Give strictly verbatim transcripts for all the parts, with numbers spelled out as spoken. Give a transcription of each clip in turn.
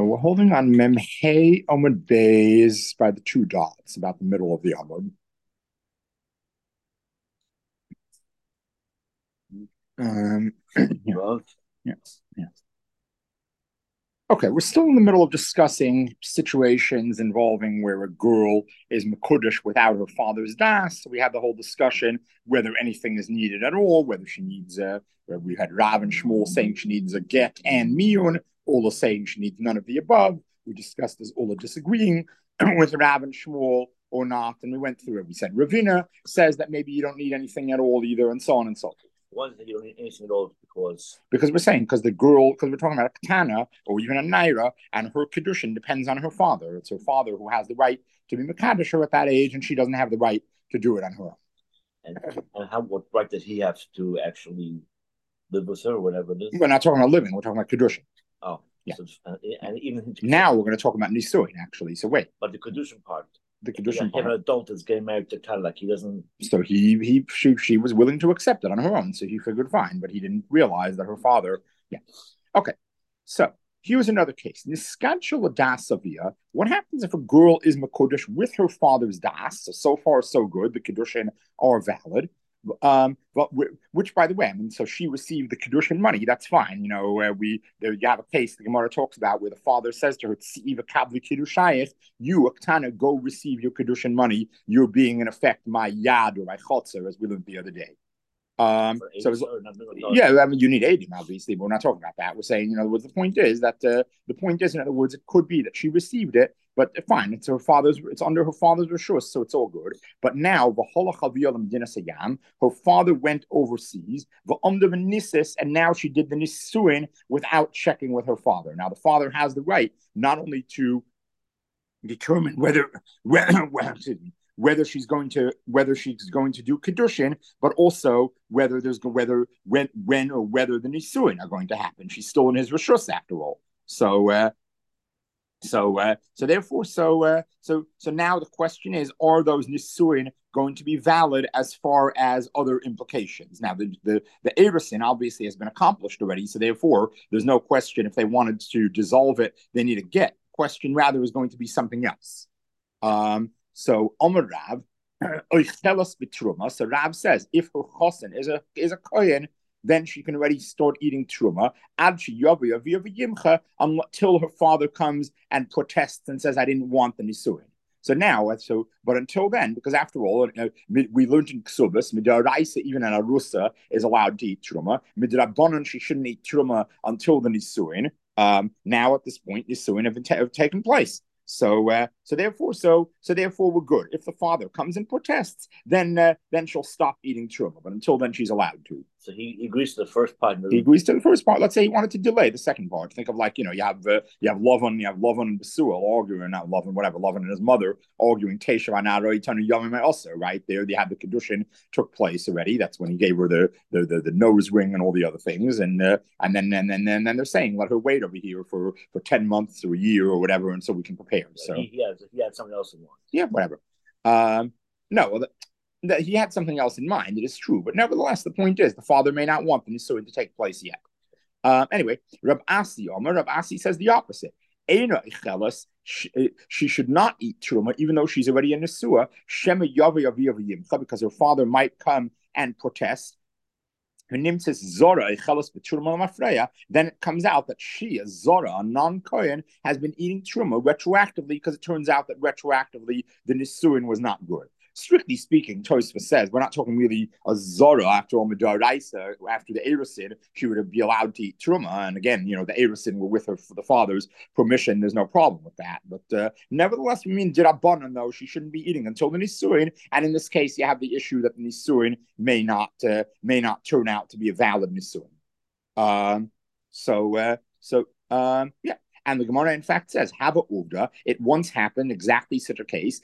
we're holding on Mem Hey Omid Bays by the two dots, about the middle of the Omid. Um, yeah, yeah, yeah. Okay, we're still in the middle of discussing situations involving where a girl is Makudish without her father's das. So we had the whole discussion whether anything is needed at all, whether she needs a, we had Rav and Shmuel saying she needs a get and miyun, Ola saying she needs none of the above. We discussed this Ola disagreeing with Rav and Shmuel or not, and we went through it. We said Ravina says that maybe you don't need anything at all either, and so on and so forth. One thing you don't need anything at all because because we're saying because the girl because we're talking about a katana or even a naira and her kedushin depends on her father. It's her father who has the right to be mekadosh at that age, and she doesn't have the right to do it on her own. And, and how what right does he have to actually live with her, or whatever it is? We're not talking about living. We're talking about kedushin. Oh, yeah. So, uh, and even now we're going to talk about nisuin actually. So wait, but the kedushin part. The kedushin yeah, part. An adult is getting married to Talak. He doesn't. So he he she she was willing to accept it on her own. So he figured fine, but he didn't realize that her father. Yeah. Okay. So here's another case. Niskadshul das avia. What happens if a girl is makodesh with her father's das? So, so far so good. The kedushin are valid. Um, but which, by the way, I mean, so she received the kedushin money. That's fine. You know, uh, we there you have a case the Gemara talks about where the father says to her, "You, Aktana, go receive your kedushin money. You're being in effect my yad or my chotzer," as we learned the other day. Um, so was, yeah, I mean, you need eighty, obviously, but we're not talking about that. We're saying, in other words, the point is that uh, the point is, in other words, it could be that she received it, but fine, it's her father's, it's under her father's rishus, so it's all good. But now, her father went overseas, and now she did the nisuin without checking with her father. Now, the father has the right not only to determine whether, whether, excuse me, whether she's going to whether she's going to do kedushin, but also whether there's whether when when or whether the nisuin are going to happen. She's still in his rishus after all. So uh, so uh, so therefore so uh, so so now the question is: are those nisuin going to be valid as far as other implications? Now the the the erisin obviously has been accomplished already, so therefore there's no question if they wanted to dissolve it, they need a get. Question rather is going to be something else. Um, So Omer Rav, so Rav says if her chosen is a is a kohen, then she can already start eating truma until her father comes and protests and says, "I didn't want the nisuin." So now, so but until then, because after all, uh, we learned in Ksubas, midaraisa even an arusa is allowed to eat truma. Midrabanan she shouldn't eat truma until the nisuin. Um, now at this point, nisuin have, have taken place. So, uh, so therefore, so so therefore, we're good. If the father comes and protests, then uh, then she'll stop eating truma. But until then, she's allowed to. So he, he agrees to the first part. He agrees to the first part. Let's say he wanted to delay the second part. Think of like you know you have uh, you have Lavan, you have Lavan and Besuel arguing, not Lavan, whatever. Lavan and his mother arguing Tesha Anaro Itanu Yomim also right there. They had the kedushin took place already. That's when he gave her the the the, the nose ring and all the other things. And uh, and then and then and then they're saying let her wait over here for for ten months or a year or whatever, and so we can prepare. So he, he had he had something else in mind. Yeah, whatever. Um, no, well, the, that he had something else in mind. It is true, but nevertheless, the point is the father may not want the nisuin to take place yet. Um, anyway, Rab Asi Omer, Rab Asi says the opposite. She, she should not eat truma, even though she's already a nesua. Shema yimcha, because her father might come and protest. Then it comes out that she, a Zora, a non-Kohen, has been eating truma retroactively because it turns out that retroactively the nisuin was not good. Strictly speaking, Tosfos says we're not talking really a Zora after all Midaraisa, after the Erisin, she would be allowed to eat Truma. And again, you know, the Erisin were with her for the father's permission. There's no problem with that. But uh, nevertheless, we mean Dirabanan, though, she shouldn't be eating until the Nisuin. And in this case, you have the issue that the Nisuin may not uh, may not turn out to be a valid Nisuin. Um, so, uh, so um, yeah. And the Gemara, in fact, says, Haba Uvda, it once happened, exactly such a case,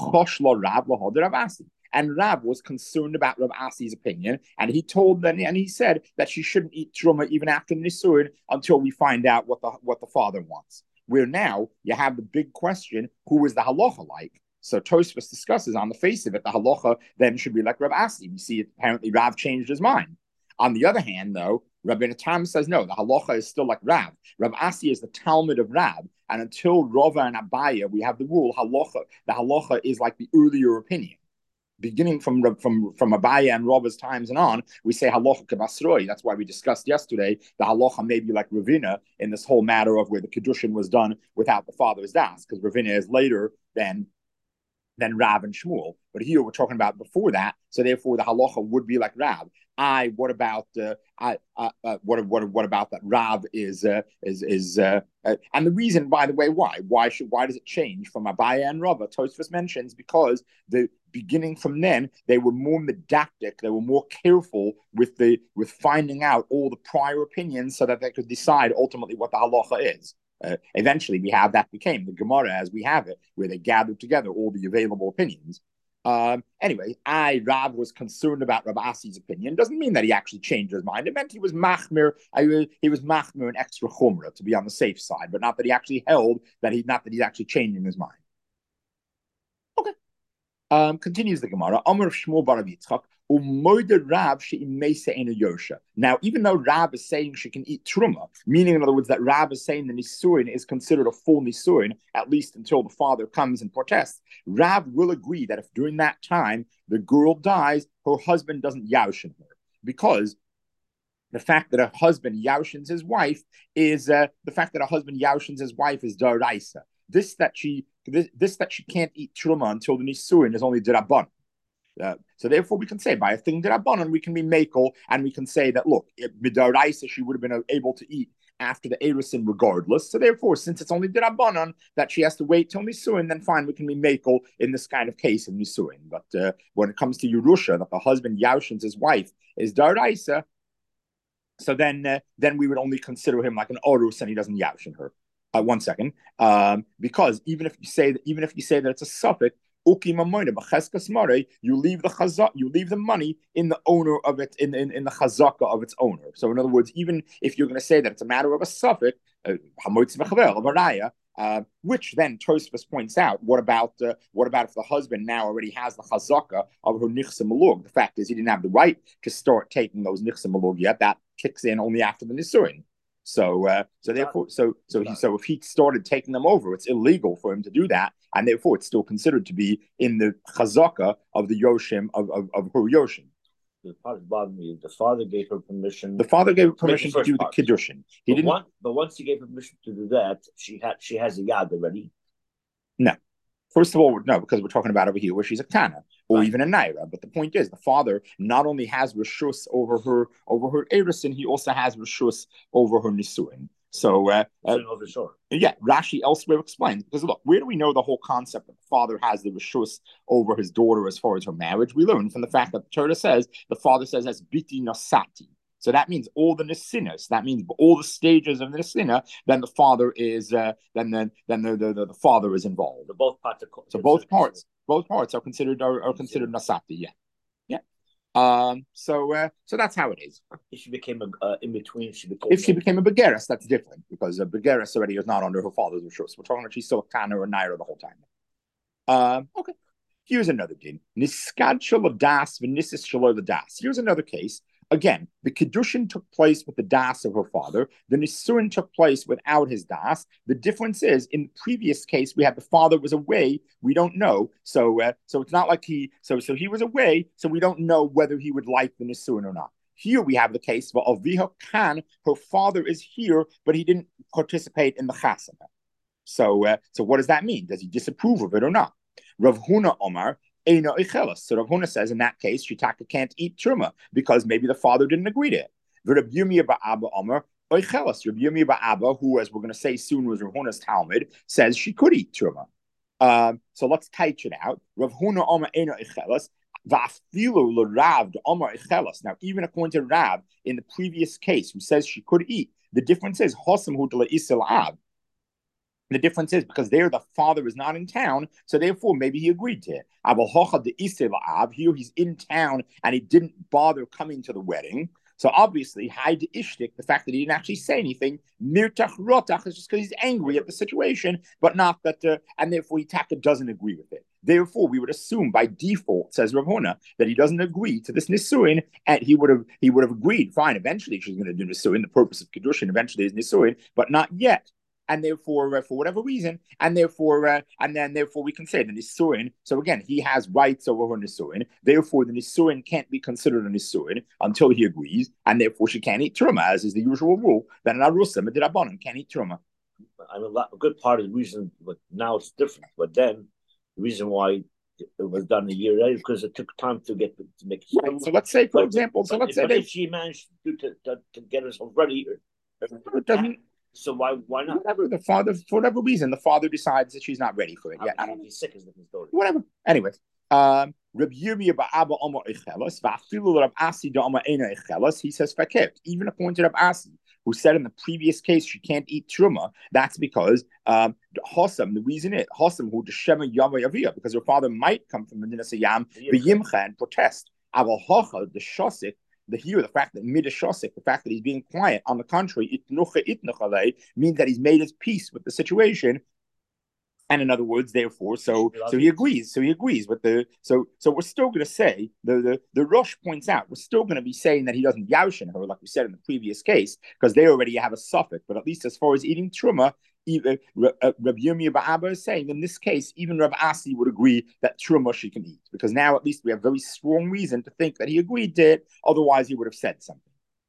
and Rav was concerned about Rav Asi's opinion, and he told them, and he said that she shouldn't eat truma even after Nisuin until we find out what the what the father wants. Where now you have the big question, who is the halacha like? So Tosfos discusses on the face of it, the halacha then should be like Rav Asi. We see it, apparently Rav changed his mind. On the other hand, though, Rabbi Tam says no, the halacha is still like Rav. Rav Asi is the Talmud of Rav, and until Rava and Abaya, we have the rule halacha. The halacha is like the earlier opinion. Beginning from from from Abaya and Rava's times and on, we say halacha k'basroi. That's why we discussed yesterday the halacha may be like Ravina in this whole matter of where the kedushin was done without the father's das, because Ravina is later than than Rav and Shmuel. But here we're talking about before that, so therefore the halacha would be like Rav. I what about uh, I uh, uh, what what what about that Rav is uh, is is uh, uh, and the reason, by the way, why why should why does it change from Abaya and Rava? Tosfos mentions because the beginning from then they were more medactic, they were more careful with the with finding out all the prior opinions so that they could decide ultimately what the halacha is. Uh, eventually, we have that became the Gemara as we have it, where they gathered together all the available opinions. Um, anyway, I, Rav, was concerned about Rav Asi's opinion. Doesn't mean that he actually changed his mind. It meant he was machmir. I, he was machmir an extra chumrah to be on the safe side, but not that he actually held that he, not that he's actually changing his mind. Okay. Um, continues the Gemara. Amar Shmuel bar Yitzchak. Now, even though Rab is saying she can eat truma, meaning in other words that Rab is saying the nisuin is considered a full nisuin, at least until the father comes and protests, Rab will agree that if during that time the girl dies, her husband doesn't yaushin her, because the fact that a husband yaushins his wife is uh, the fact that a husband yaushins his wife is daraisa. This that she this, this that she can't eat truma until the nisuin is only dirabban. Uh, so therefore, we can say by a thing derabanan we can be makel, and we can say that look, midaraisa she would have been able to eat after the erusin regardless. So therefore, since it's only derabanan that she has to wait till nisuin, then fine, we can be makel in this kind of case of nisuin. But uh, when it comes to Yerusha, that the husband yaushins his wife is daraisa, so then uh, then we would only consider him like an orus, and he doesn't yaushin her. Uh, one second, um, because even if you say that, even if you say that it's a suffix. You leave the chazak, you leave the money in the owner of it, in, in, in the chazaka of its owner. So in other words, even if you're going to say that it's a matter of a suffix, uh, uh, which then Tosfos points out, what about uh, what about if the husband now already has the chazaka of her nichsa malug? The fact is he didn't have the right to start taking those nichsa malug yet. That kicks in only after the nisuin. So, uh, so therefore, so so he, so if he started taking them over, it's illegal for him to do that, and therefore it's still considered to be in the chazaka of the yoshim of of, of her yoshim. The part that bothered me, the father gave her permission. The father gave her permission to do part. the kiddushin. He but didn't. One, but once he gave her permission to do that, she had she has a yad already. No. First of all, no, because we're talking about over here where she's a kana or right. even a naira. But the point is, the father not only has reshus over her over her erisin, he also has reshus over her nisuin. So, uh, uh, sure. yeah, Rashi elsewhere explains, because look, where do we know the whole concept that the father has the reshus over his daughter as far as her marriage? We learn from the fact that the Torah says the father says as biti nasati. So that means all the nesinas. That means all the stages of the nesina. Then the father is. Uh, then the, then the, the, the, the father is involved. The both parts. Are so both parts. Both parts are considered are, are considered nasati. Yeah, yeah. Um. So uh, so that's how it is. If she became a uh, in between, she became. If she became a begeris, that's different because a begeris already is not under her father's reshus. We're talking about she's still a kana or a naira the whole time. Um. Okay. Here's another din. Niskad shelo das v'nisis shelo das. Here's another case. Again, the Kiddushin took place with the das of her father. The Nisuin took place without his das. The difference is, in the previous case, we had the father was away. We don't know. So uh, so it's not like he, so so he was away, so we don't know whether he would like the Nisuin or not. Here we have the case of Aviha Khan, her father is here, but he didn't participate in the chasana. So, uh, so what does that mean? Does he disapprove of it or not? Rav Huna Omar, Eino Ichelas. So Rav Huna says in that case, Shitaka can't eat truma because maybe the father didn't agree to it. Rav Yirmiyah Ba'aba Omar, Oichelas. Rav Yirmiyah Ba'aba, who, as we're going to say soon, was Rav Huna's Talmud, says she could eat truma. Um, so let's type it out. Rav Huna Omar Eino Ichelas. Va'afilu l'Rav Omar Ichelas. Now, even according to Rav in the previous case, who says she could eat, the difference is Hosam Hu Isil Av. The difference is because there the father is not in town, so therefore maybe he agreed to it. Here he's in town and he didn't bother coming to the wedding. So obviously, Haid Ishtik, the fact that he didn't actually say anything, Mirtach Rotach, is just because he's angry at the situation, but not that, uh, and therefore Hitaka doesn't agree with it. Therefore, we would assume by default, says Rav Huna, that he doesn't agree to this Nisuin, and he would have he would have agreed, fine, eventually she's going to do Nisuin, the purpose of Kedushin eventually is Nisuin, but not yet. And therefore, uh, for whatever reason, and therefore, uh, and then therefore we can say the Nisuin. So again, he has rights over her Nisuin. Therefore, the Nisuin can't be considered a Nisuin until he agrees, and therefore she can't eat Truma, as is the usual rule. That an Arusa, Medirabanan, can't eat Truma. I mean, a good part of the reason, but now it's different. But then, the reason why it was done a year later because it took time to get to make it. Right. So let's say, for but, example, so let's if, say they, if she managed to, to, to, to get herself ready, it doesn't. So why why not? Whatever the father, for whatever reason, the father decides that she's not ready for it yet. I don't know. He's sick is a different story. Whatever. Anyways, um, Rabbi Yirmiyah ba'Abba Omer Echelos, va'afilu Rab Asi da'Omer Eina Echelos. He says fakert. Even appointed Rab Asi, who said in the previous case she can't eat truma. That's because um, Hossam. The reason is Hossam who deshema Yama Yavia, because her father might come from Medina Sayam v'Yimcha and protest. Aval Hocha the Shosik. The here, the fact that midashosik, the fact that he's being quiet, on the contrary, means that he's made his peace with the situation. And in other words, therefore, so so he agrees. So he agrees with the so so we're still going to say the the the Rosh points out we're still going to be saying that he doesn't yaushin her like we said in the previous case because they already have a suffix. But at least as far as eating truma, even uh, Rabbi Yirmiyah ba'Abba is saying in this case, even Rabbi Asi would agree that truma she can eat because now at least we have very strong reason to think that he agreed to it. Otherwise, he would have said something.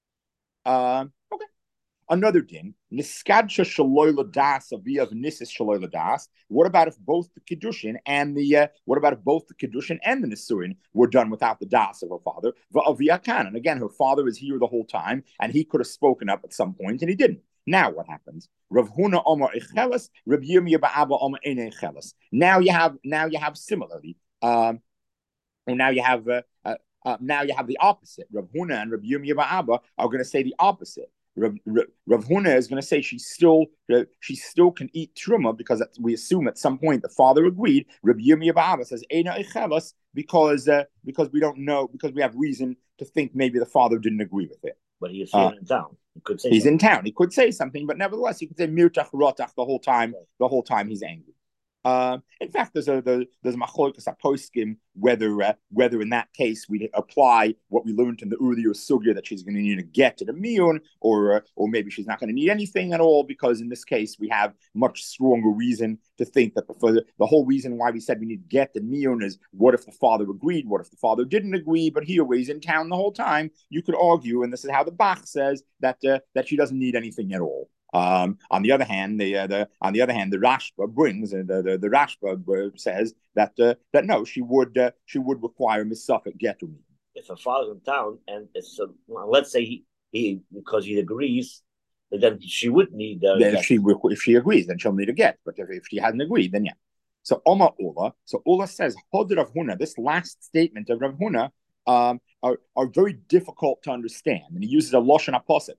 Um, okay. Another din, niskadsha shaloy das aviyav nisis shaloy das. What about if both the kiddushin and the uh, what about if both the kiddushin and the nisuin were done without the das of her father? Va'aviyakan, and again, her father is here the whole time, and he could have spoken up at some point, and he didn't. Now what happens? Rav Huna Omar Echeles, Rav Yirmiyah ba'Abba Omar Eina Echeles. Now you have now you have similarly, um, and now you have uh, uh, uh, now you have the opposite. Rav Huna and Rav Yirmiyah ba'Abba are going to say the opposite. Rav, Rav, Rav Huna is going to say she still uh, she still can eat truma because we assume at some point the father agreed. Rav Yirmiyah ba'Abba says Eina Echeles because uh, because we don't know because we have reason to think maybe the father didn't agree with it. But he is here uh, in town. He could say he's something. in town. He could say something, but nevertheless, he could say mirtach rotach the whole time. Right. The whole time he's angry. Uh, in fact, there's a the, there's a machlokas aposkim whether uh, whether in that case we apply what we learned in the earlier sugya that she's going to need a get to the miyun, or uh, or maybe she's not going to need anything at all because in this case we have much stronger reason to think that the the, the whole reason why we said we need get the miyun is what if the father agreed, what if the father didn't agree, but here where he's in town the whole time, you could argue, and this is how the Bach says that uh, that she doesn't need anything at all. Um, on the other hand, the, uh, the on the other hand, the Rashba brings uh, the, the the Rashba says that uh, that no, she would uh, she would require misafek getu. If her father's in town and it's uh, well, let's say he, he because he agrees, then she would need. Uh, then if she if she agrees, then she'll need a get. But if, if she hasn't agreed, then yeah. So Oma Ula, so Ula says Hod Rav Huna. This last statement of Rav Huna. Um, are, are very difficult to understand. And he uses a lashon apostle.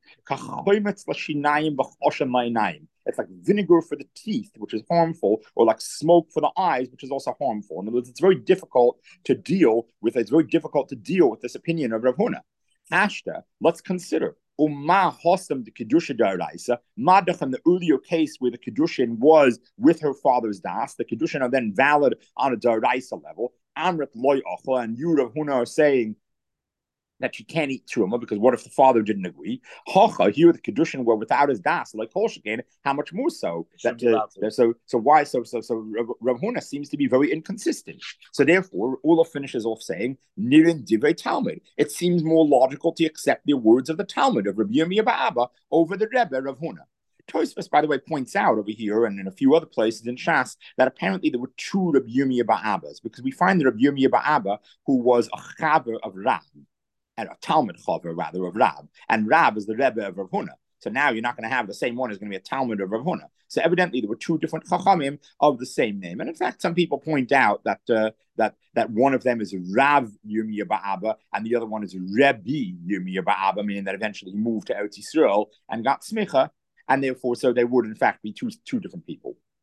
It's like vinegar for the teeth, which is harmful, or like smoke for the eyes, which is also harmful. In other words, it's very difficult to deal with. It's very difficult to deal with this opinion of Rav Huna. Ashta, let's consider. Umma hostam the kedusha daraisa. Madach in the earlier case where the kedushin was with her father's das, the kedushin are then valid on a daraisa level. Amrit loy achla, and you Rav Huna are saying that she can't eat truma because what if the father didn't agree? Hacha, here the kedushin were without his das, like Kolshkin, how much more so? That, uh, so so why so so so Rav, Rav Huna seems to be very inconsistent. So therefore, Ula finishes off saying Nirin Divrei Talmud. It seems more logical to accept the words of the Talmud of Rabbi Yirmiyah ba'Abba over the Rebbe Rav Huna. Tosfos, by the way, points out over here and in a few other places in Shas that apparently there were two Rabbi Yirmiyah ba'Abbas because we find the Rabbi Yirmiyah ba'Abba who was a chaver of Rab, and a Talmud chaver rather of Rab, and Rab is the Rebbe of Rav Huna. So now you're not going to have the same one is going to be a Talmud of Rav Huna. So evidently there were two different chachamim of the same name, and in fact some people point out that uh, that that one of them is Rav Yirmiyah ba'Abba and the other one is Rebbe Yirmiyah ba'Abba, meaning that eventually he moved to Eretz Yisrael and got smicha. And therefore, so they would in fact be two two different people.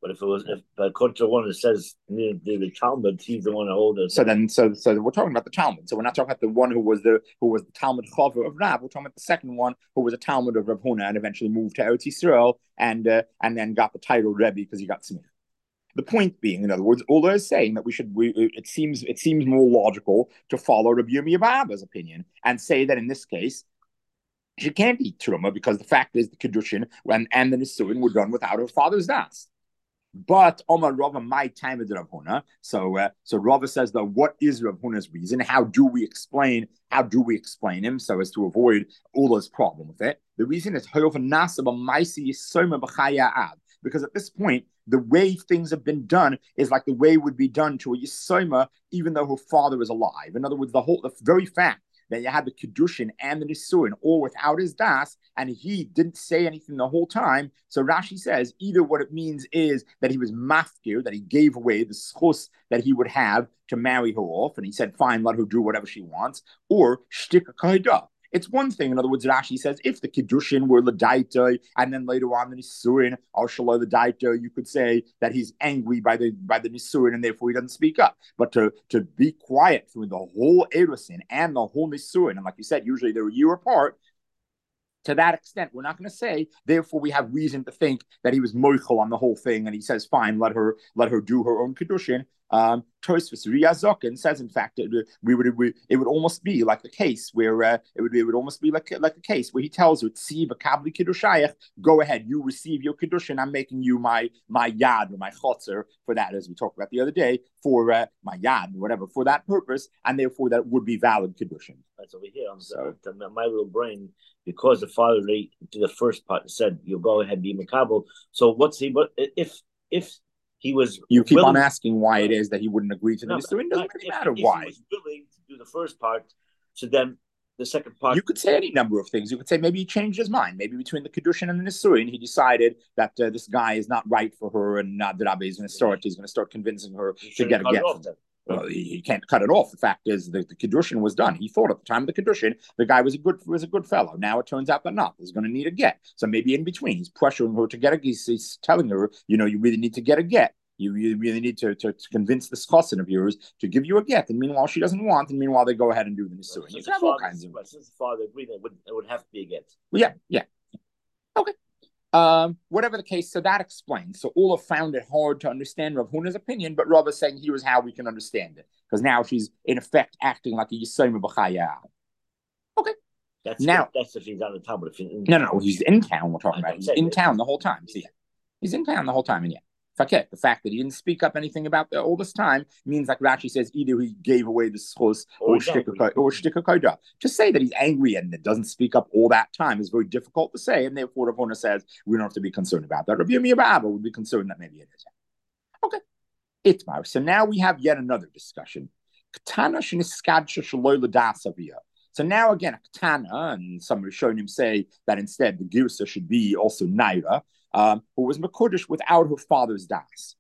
But if it was, if according to one that says the, the, the Talmud, he's the one that holds it. So then, so so we're talking about the Talmud. So we're not talking about the one who was the who was the Talmud Chava of Rav. We're talking about the second one who was a Talmud of Rav Huna and eventually moved to Eretz Yisrael and uh, and then got the title Rebbe because he got Smith. The point being, in other words, although is saying that we should, we, it seems it seems more logical to follow Rabbi Yirmiyah bar Abba's opinion and say that in this case she can't eat truma because the fact is the kedushin and and the nisuin were done without her father's das. But Omar Rava, my time is Rav Huna. So, uh, so Rava says that what is Rav Huna's reason? How do we explain? How do we explain him so as to avoid all those problem with it? The reason is because at this point, the way things have been done is like the way it would be done to a Yisoma, even though her father is alive. In other words, the whole, the very fact that you had the Kedushin and the Nisuin all without his das, and he didn't say anything the whole time. So Rashi says either what it means is that he was mafkir, that he gave away the schus that he would have to marry her off, and he said, fine, let her do whatever she wants, or shtik kaidah. It's one thing, in other words, Rashi says, if the Kiddushin were Ladaita, and then later on the Nisurin, Al Shalom Ladaita, you could say that he's angry by the by the Nisurin and therefore he doesn't speak up. But to, to be quiet through the whole Erusin and the whole Nisurin, and like you said, usually they're a year apart, to that extent, we're not going to say, therefore we have reason to think that he was moichel on the whole thing, and he says, fine, let her let her do her own Kiddushin. Um, Tosfos Riyazokin says, in fact, it, we would we, it would almost be like the case where uh, it would it would almost be like like a case where he tells her, "Tziv kabli kiddushayach, go ahead, you receive your kiddushin. I'm making you my my yad or my chotzer for that, as we talked about the other day, for uh, my yad, whatever, for that purpose, and therefore that would be valid kiddushin." That's over here. I'm so, my little brain, because the father did the first part said, "You go ahead, be makabel." So what's he? What if if he was you keep willing, on asking why it is that he wouldn't agree to no, this. So it doesn't really if, matter if why. He was willing to do the first part, so then the second part. You could say any number of things. You could say maybe he changed his mind. Maybe between the Kedushin and the Nisuin, he decided that uh, this guy is not right for her, and not that Abba is going to start. He's going to start convincing her to get a get. Well, he, he can't cut it off. The fact is, the, the Kedushin was done. He thought at the time of the Kedushin, the guy was a good was a good fellow. Now it turns out that not. He's going to need a get. So maybe in between, he's pressuring her to get a. He's, he's telling her, you know, you really need to get a get. You, you really need to, to, to convince this cousin of yours to give you a get. And meanwhile, she doesn't want. And meanwhile, they go ahead and do the Nisuin. You have all kinds of. Since the father agreed, it would, it would have to be a get. Well, yeah, yeah. Okay. Um, whatever the case, so that explains. So Ula found it hard to understand Rav Huna's opinion, but Rav is saying here's how we can understand it. Because now she's, in effect, acting like a Yisayim B'chaya. Okay. That's now, that's if he's on the Talmud. If he's no, no, he's in town, we're talking about. He's in town the whole time. So, yeah. He's in town the whole time, and yeah. Faket, the fact that he didn't speak up anything about the, all this time means, like Rashi says, either he gave away the schos or shtika kaida. Just say that he's angry and doesn't speak up all that time is very difficult to say, and therefore Rav Huna says we don't have to be concerned about that. Rabbi Yirmiyah bar Abba would be concerned that maybe it is. Okay, Itmar. So now we have yet another discussion. So now again, a katana, and some Rishonim say that instead the girsa should be also naira, um, who was Makodesh without her father's das.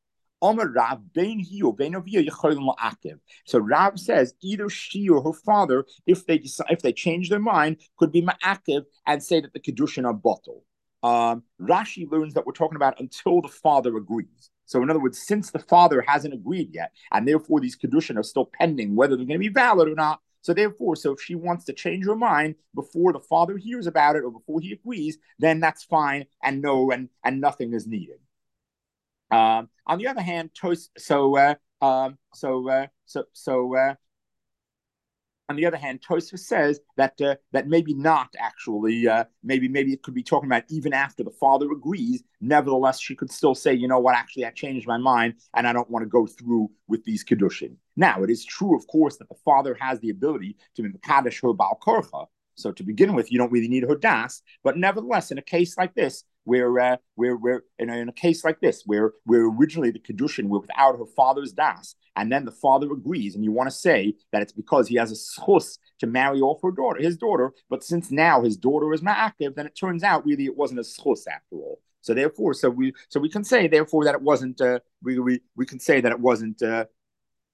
So Rav says either she or her father, if they decide, if they change their mind, could be ma'akev and say that the kedushin are bottled. Um, Rashi learns that we're talking about until the father agrees. So in other words, since the father hasn't agreed yet, and therefore these kedushin are still pending, whether they're going to be valid or not. So therefore, so if she wants to change her mind before the father hears about it or before he agrees, then that's fine, and no, and and nothing is needed. Um, on the other hand, tos, so uh, um, so uh, so so. Uh, On the other hand, Tosfos says that uh, that maybe not actually, uh, maybe maybe it could be talking about even after the father agrees. Nevertheless, she could still say, you know what, actually, I changed my mind and I don't want to go through with these kedushin. Now, it is true, of course, that the father has the ability to be mekadesh her bal korcha. So to begin with, you don't really need her das. But nevertheless, in a case like this, where uh, where where in a, in a case like this, where where originally the kedushin were without her father's das, and then the father agrees, and you want to say that it's because he has a schus to marry off her daughter, his daughter, but since now his daughter is ma'akev, then it turns out really it wasn't a schus after all. So therefore, so we so we can say therefore that it wasn't uh, we we we can say that it wasn't. Uh,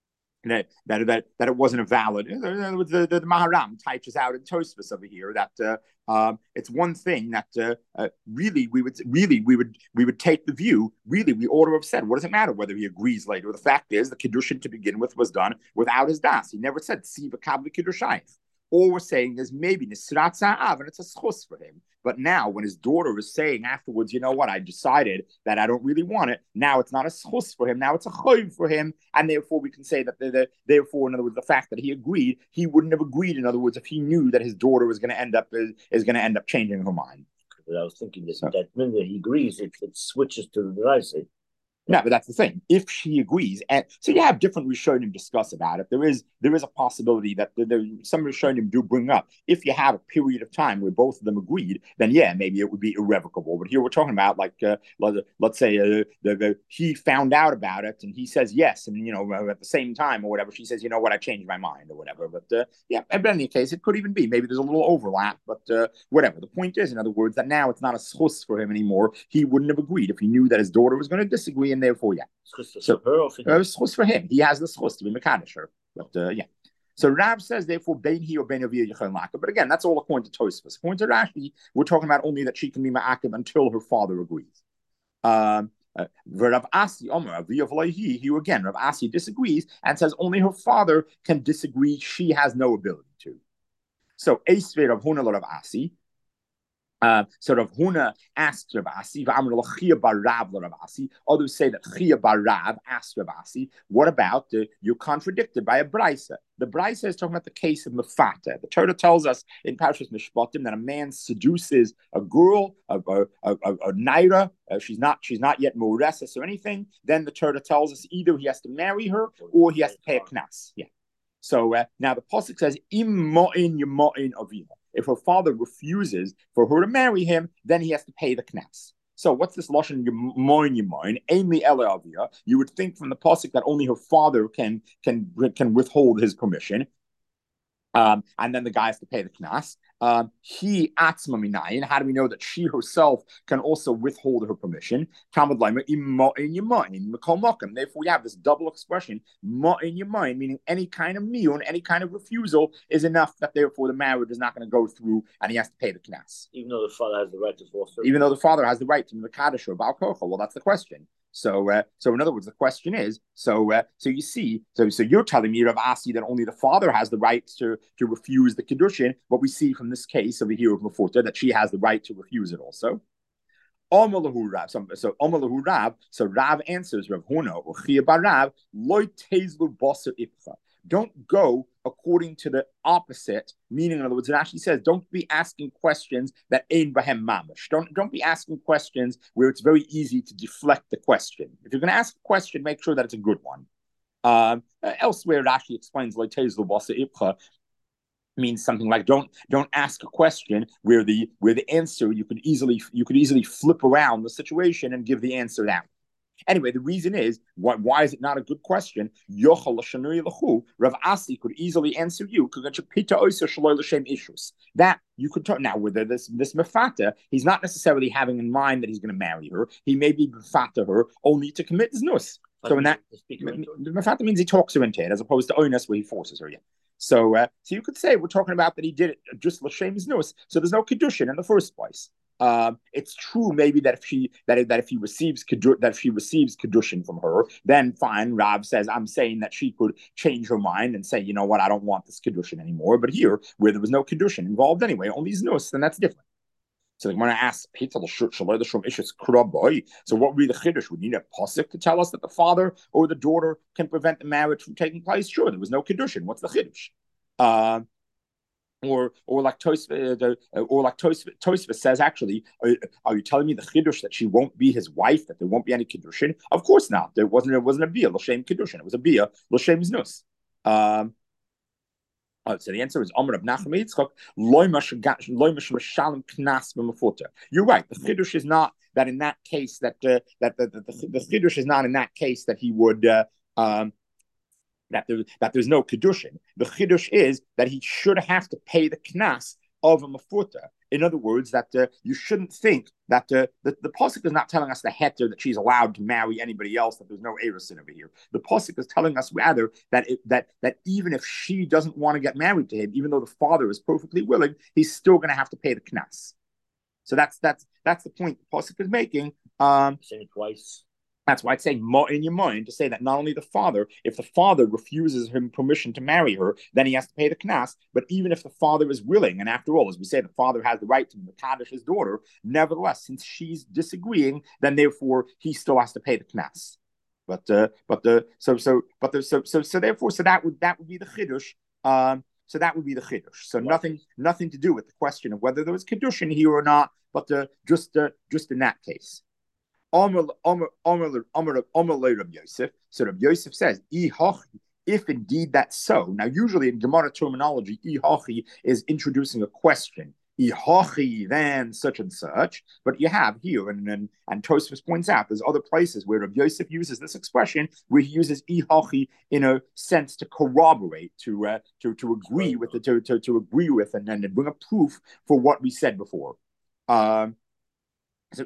that that that, that it wasn't a valid. The, the, the, the Maharam teaches out in Tosfos over here that uh, um, it's one thing that uh, uh, really we would really we would we would take the view. Really, we ought to have said, what does it matter whether he agrees later? The fact is, the kiddushin to begin with was done without his das. He never said siva kabli kiddushayif. All we're saying is maybe nisrat za'av, and it's a schus for him. But now, when his daughter is saying afterwards, you know what, I decided that I don't really want it. Now it's not a schus for him. Now it's a choiv for him, and therefore we can say that the, the, therefore, in other words, the fact that he agreed, he wouldn't have agreed. In other words, if he knew that his daughter was going to end up is, is going to end up changing her mind. But I was thinking this, so, that when he agrees, it, it switches to the right side. No, but that's the thing. If she agrees, and so you have different Rishonim discuss about it. There is there is a possibility that there, there, some Rishonim do bring up. If you have a period of time where both of them agreed, then yeah, maybe it would be irrevocable. But here we're talking about like uh, let, let's say uh, the, the, he found out about it and he says yes, and you know at the same time or whatever she says, you know what, I changed my mind or whatever. But uh, yeah, but in any case, it could even be maybe there's a little overlap, but uh, whatever. The point is, in other words, that now it's not a schus for him anymore. He wouldn't have agreed if he knew that his daughter was going to disagree. And therefore, yeah. So, uh, schus for him. He has the schus to be mekadosh her. But uh, yeah. So Rav says, therefore, bein he or bein aviyah yichol ma'akev. But again, that's all according to Tosfos. According to Rashi, we're talking about only that she can be ma'akev until her father agrees. Um, uh, Rav Asi Omer aviyah v'lohi. He again, Rav Asi disagrees and says only her father can disagree. She has no ability to. So Eisvei Rav Huna Rav Asi. Uh, so Rav Huna asked Rav Asi, others say that Chia bar Rav asked Rav Asi, what about, uh, you're contradicted by a Brisa. The Brisa is talking about the case of Mefata. The Torah tells us in Parshas Mishpatim that a man seduces a girl, a, a, a, a, a Naira, uh, she's not she's not yet Moreses or anything, then the Torah tells us either he has to marry her or he has to pay a knas. Yeah. So uh, now the pasuk says, Im mo'in yemo'in avina. If her father refuses for her to marry him, then he has to pay the knas. So what's this lashon yemoin yemoin? Amy elavia. You would think from the pasuk that only her father can can can withhold his permission, um, and then the guy has to pay the knas. Um, he atzma minayin. How do we know that she herself can also withhold her permission? Therefore, we have this double expression, ma'in yamin, meaning any kind of miyun, any kind of refusal is enough that therefore the marriage is not going to go through and he has to pay the knas. Even though the father has the right to force her. Even though the father has the right to mekadosh or bal kocha. Well, that's the question. So, uh, so in other words, the question is, so, uh, so you see, so, so you're telling me, Rav Asi, that only the father has the right to to refuse the kiddushin. What we see from this case over here of Mefuta, that she has the right to refuse it also. Rav. So, so Omalahu Rav. So Rav answers Rav Huna or Chia bar Rav. Loy tezlu baser ipcha. Don't go according to the opposite, meaning, in other words, it actually says, don't be asking questions that ain bahem mamash. Don't, don't be asking questions where it's very easy to deflect the question. If you're going to ask a question, make sure that it's a good one. Um, elsewhere, Rashi explains, like, means something like don't don't ask a question where the where the answer you could easily you could easily flip around the situation and give the answer now. Anyway, the reason is, why, why is it not a good question? Rav Asi could easily answer you. That you could talk now with this this mefata. He's not necessarily having in mind that he's going to marry her. He may be mefata her only to commit znus. So in that, mefata means he talks her into it, as opposed to oinus where he forces her. Yeah. So, uh, so you could say we're talking about that he did it just l'shem znus. So there's no kedushin in the first place. Um, it's true, maybe that if she that that if he receives that if she receives kedushin from her, then fine. Rav says, I'm saying that she could change her mind and say, you know what, I don't want this kedushin anymore. But here, where there was no kedushin involved anyway, only znus, then that's different. So when I ask Peter, so what would be the chiddush? Would you need a pasuk to tell us that the father or the daughter can prevent the marriage from taking place? Sure, there was no kedushin. What's the chiddush? Uh, Or, or like Tosfos, or like Tosfos says, actually, are, are you telling me the chiddush that she won't be his wife, that there won't be any kiddushin? Of course not. There wasn't. It wasn't a bia l'shem kiddushin. It was a bia l'shem znus. Um, oh, so the answer is Omer of Nachum Yitzchak loy mashalim knas b'mefuta. You're right. The chiddush is not that in that case that uh, that the, the, the, the chiddush is not in that case that he would. Uh, um, That, there, that there's no kedushin. The chiddush is that he should have to pay the knas of a mefuta. in other words, that uh, you shouldn't think that uh, the, the Pasuk is not telling us the heter that she's allowed to marry anybody else, that there's no erusin over here. The Pasuk is telling us rather that it, that that even if she doesn't want to get married to him, even though the father is perfectly willing, he's still going to have to pay the knas. So that's that's that's the point the Pasuk is making. Um, Saying it twice. That's why it's saying in your mind to say that not only the father, if the father refuses him permission to marry her, then he has to pay the knas. But even if the father is willing, and after all, as we say, the father has the right to mekadesh his daughter, nevertheless, since she's disagreeing, then therefore he still has to pay the knas. But uh, but the so so but the so so so therefore so that would that would be the chiddush. Um, so that would be the chiddush. So nothing nothing to do with the question of whether there was kiddushin here or not, but uh, just uh, just in that case. Omer Omer Omer Omer Omer Rabbi Yosef. So Rabbi Yosef says, if indeed that's so. Now, usually in Gemara terminology, ihachi is introducing a question. Ihachi, then such and such. But you have here, and and, and Tosfos points out, there's other places where Rabbi Yosef uses this expression, where he uses ihachi in a sense to corroborate, to uh, to to agree with it, to, to to agree with, and then to bring a proof for what we said before. Um, So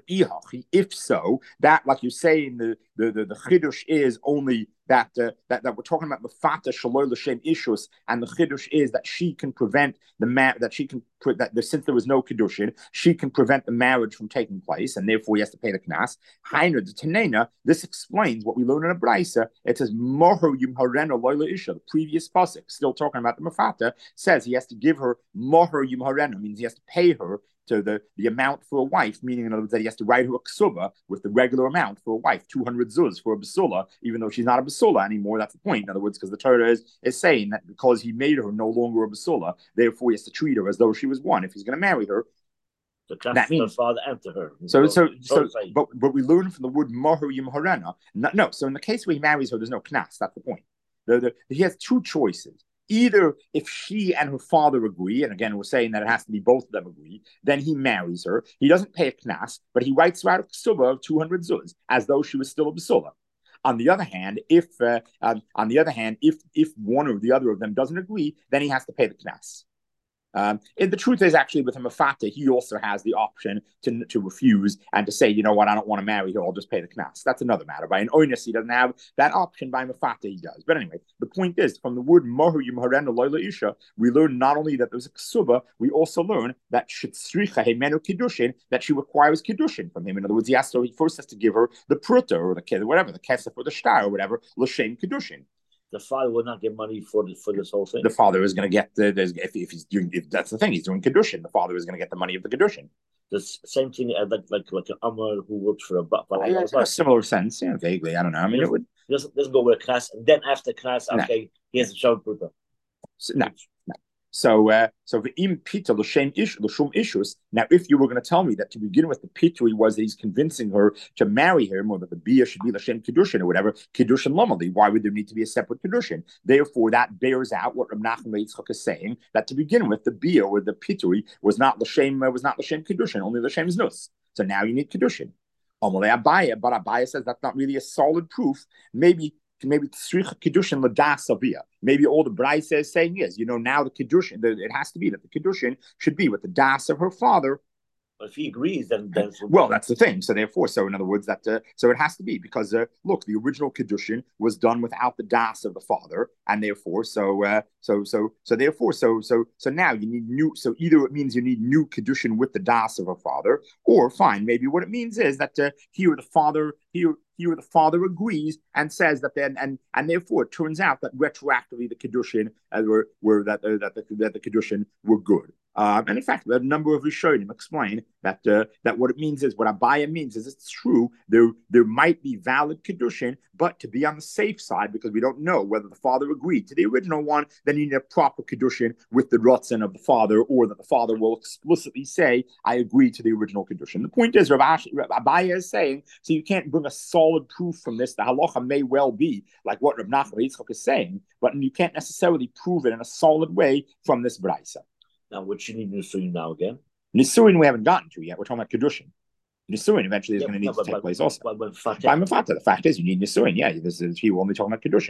if so, that, like you say, in the the the, the chiddush is only that uh, that that we're talking about mefata shaloi l'shem ishus, and the chiddush is that she can prevent the ma- that she can pre- that the, since there was no kiddushin, she can prevent the marriage from taking place, and therefore he has to pay the knas. Hainu de tenena. This explains what we learn in a brisa. It says moher yim harena loyla isha. The previous pasuk, still talking about the mefata, says he has to give her moher yim harena, means he has to pay her to the, the amount for a wife, meaning in other words that he has to write her a ksuba with the regular amount for a wife, two hundred zuz for a basula, even though she's not a basula anymore. That's the point. In other words, because the Torah is, is saying that because he made her no longer a basula, therefore he has to treat her as though she was one. If he's going to marry her, so that means father and to her. So, so, so, so but, but we learn from the word moher yim harena. No, no, so in the case where he marries her, there's no knas. That's the point. The, the, he has two choices. Either if she and her father agree, and again, we're saying that it has to be both of them agree, then he marries her. He doesn't pay a knas, but he writes her out a ksuba of two hundred zuz, as though she was still a basula. On the other hand, if uh, um, on the other hand, if if one or the other of them doesn't agree, then he has to pay the knas. Um, and the truth is, actually, with a mafata, he also has the option to, to refuse and to say, you know what, I don't want to marry her, I'll just pay the knas. That's another matter. By an oinus, he doesn't have that option. By mafata, he does. But anyway, the point is, from the word mohu yimharena loyla isha, we learn not only that there's a ksuba, we also learn that shetzricha hemenu kiddushin, that she requires kiddushin from him. In other words, he has to, he first has to give her the pruta or the whatever, the kesef or the shtar or whatever, l'shem kiddushin. The father will not get money for the, for this whole thing. The father is going to get the if, if he's doing if that's the thing he's doing kiddushin. The father is going to get the money of the kiddushin. The same thing like like like an Amar who works for a but uh, yeah, it's in a similar sense, yeah, vaguely. I don't know. I mean, it would doesn't doesn't go with a class, and then after class, okay, no. He has a show pruta. So, no, no. So, uh, so v'im pita l'shem ish l'shum ishus. Now, if you were going to tell me that to begin with, the pitui was that he's convincing her to marry him, or that the bia should be l'shem kiddushin or whatever, kiddushin lomali. Why would there need to be a separate kiddushin? Therefore, that bears out what Rav Nachman Yitzchak is saying, that to begin with, the bia or the pitui was not l'shem uh, was not l'shem kiddushin, only l'shem znus. So now you need kiddushin. Amalei Abaya, but Abaya says that's not really a solid proof. Maybe. Maybe tzricha kiddushin ladas avia. Maybe all the brayse is saying is, you know, now the kiddushin, the, it has to be that the kiddushin should be with the das of her father. But if he agrees, then that's well, that's the thing. So therefore, so in other words, that uh, so it has to be because uh, look, the original kiddushin was done without the das of the father, and therefore, so uh, so so so therefore, so so so now you need new. So either it means you need new kiddushin with the das of a father, or fine, maybe what it means is that uh, here the father here. Here the father agrees and says that then, and and therefore it turns out that retroactively the kiddushin uh, were were that uh, that the that the kiddushin were good. Um, and in fact, a number of Rishonim explain that uh, that what it means is what Abaya means is it's true there there might be valid kiddushin, but to be on the safe side because we don't know whether the father agreed to the original one, then you need a proper kiddushin with the rotzen of the father, or that the father will explicitly say, "I agree to the original kiddushin." The point is, Rav Abaya is saying, so you can't bring a solid proof from this. The halacha may well be like what Rav Nachman Yitzchak is saying, but you can't necessarily prove it in a solid way from this brayso. Now, what you need Nisuin now again? Nisuin we haven't gotten to yet. We're talking about Kiddushin. Nisuin eventually is yeah, going to need no, to take but, place also. But, but, By Mafata, the fact is you need Nisuin. Yeah, this is he only talking about Kiddushin.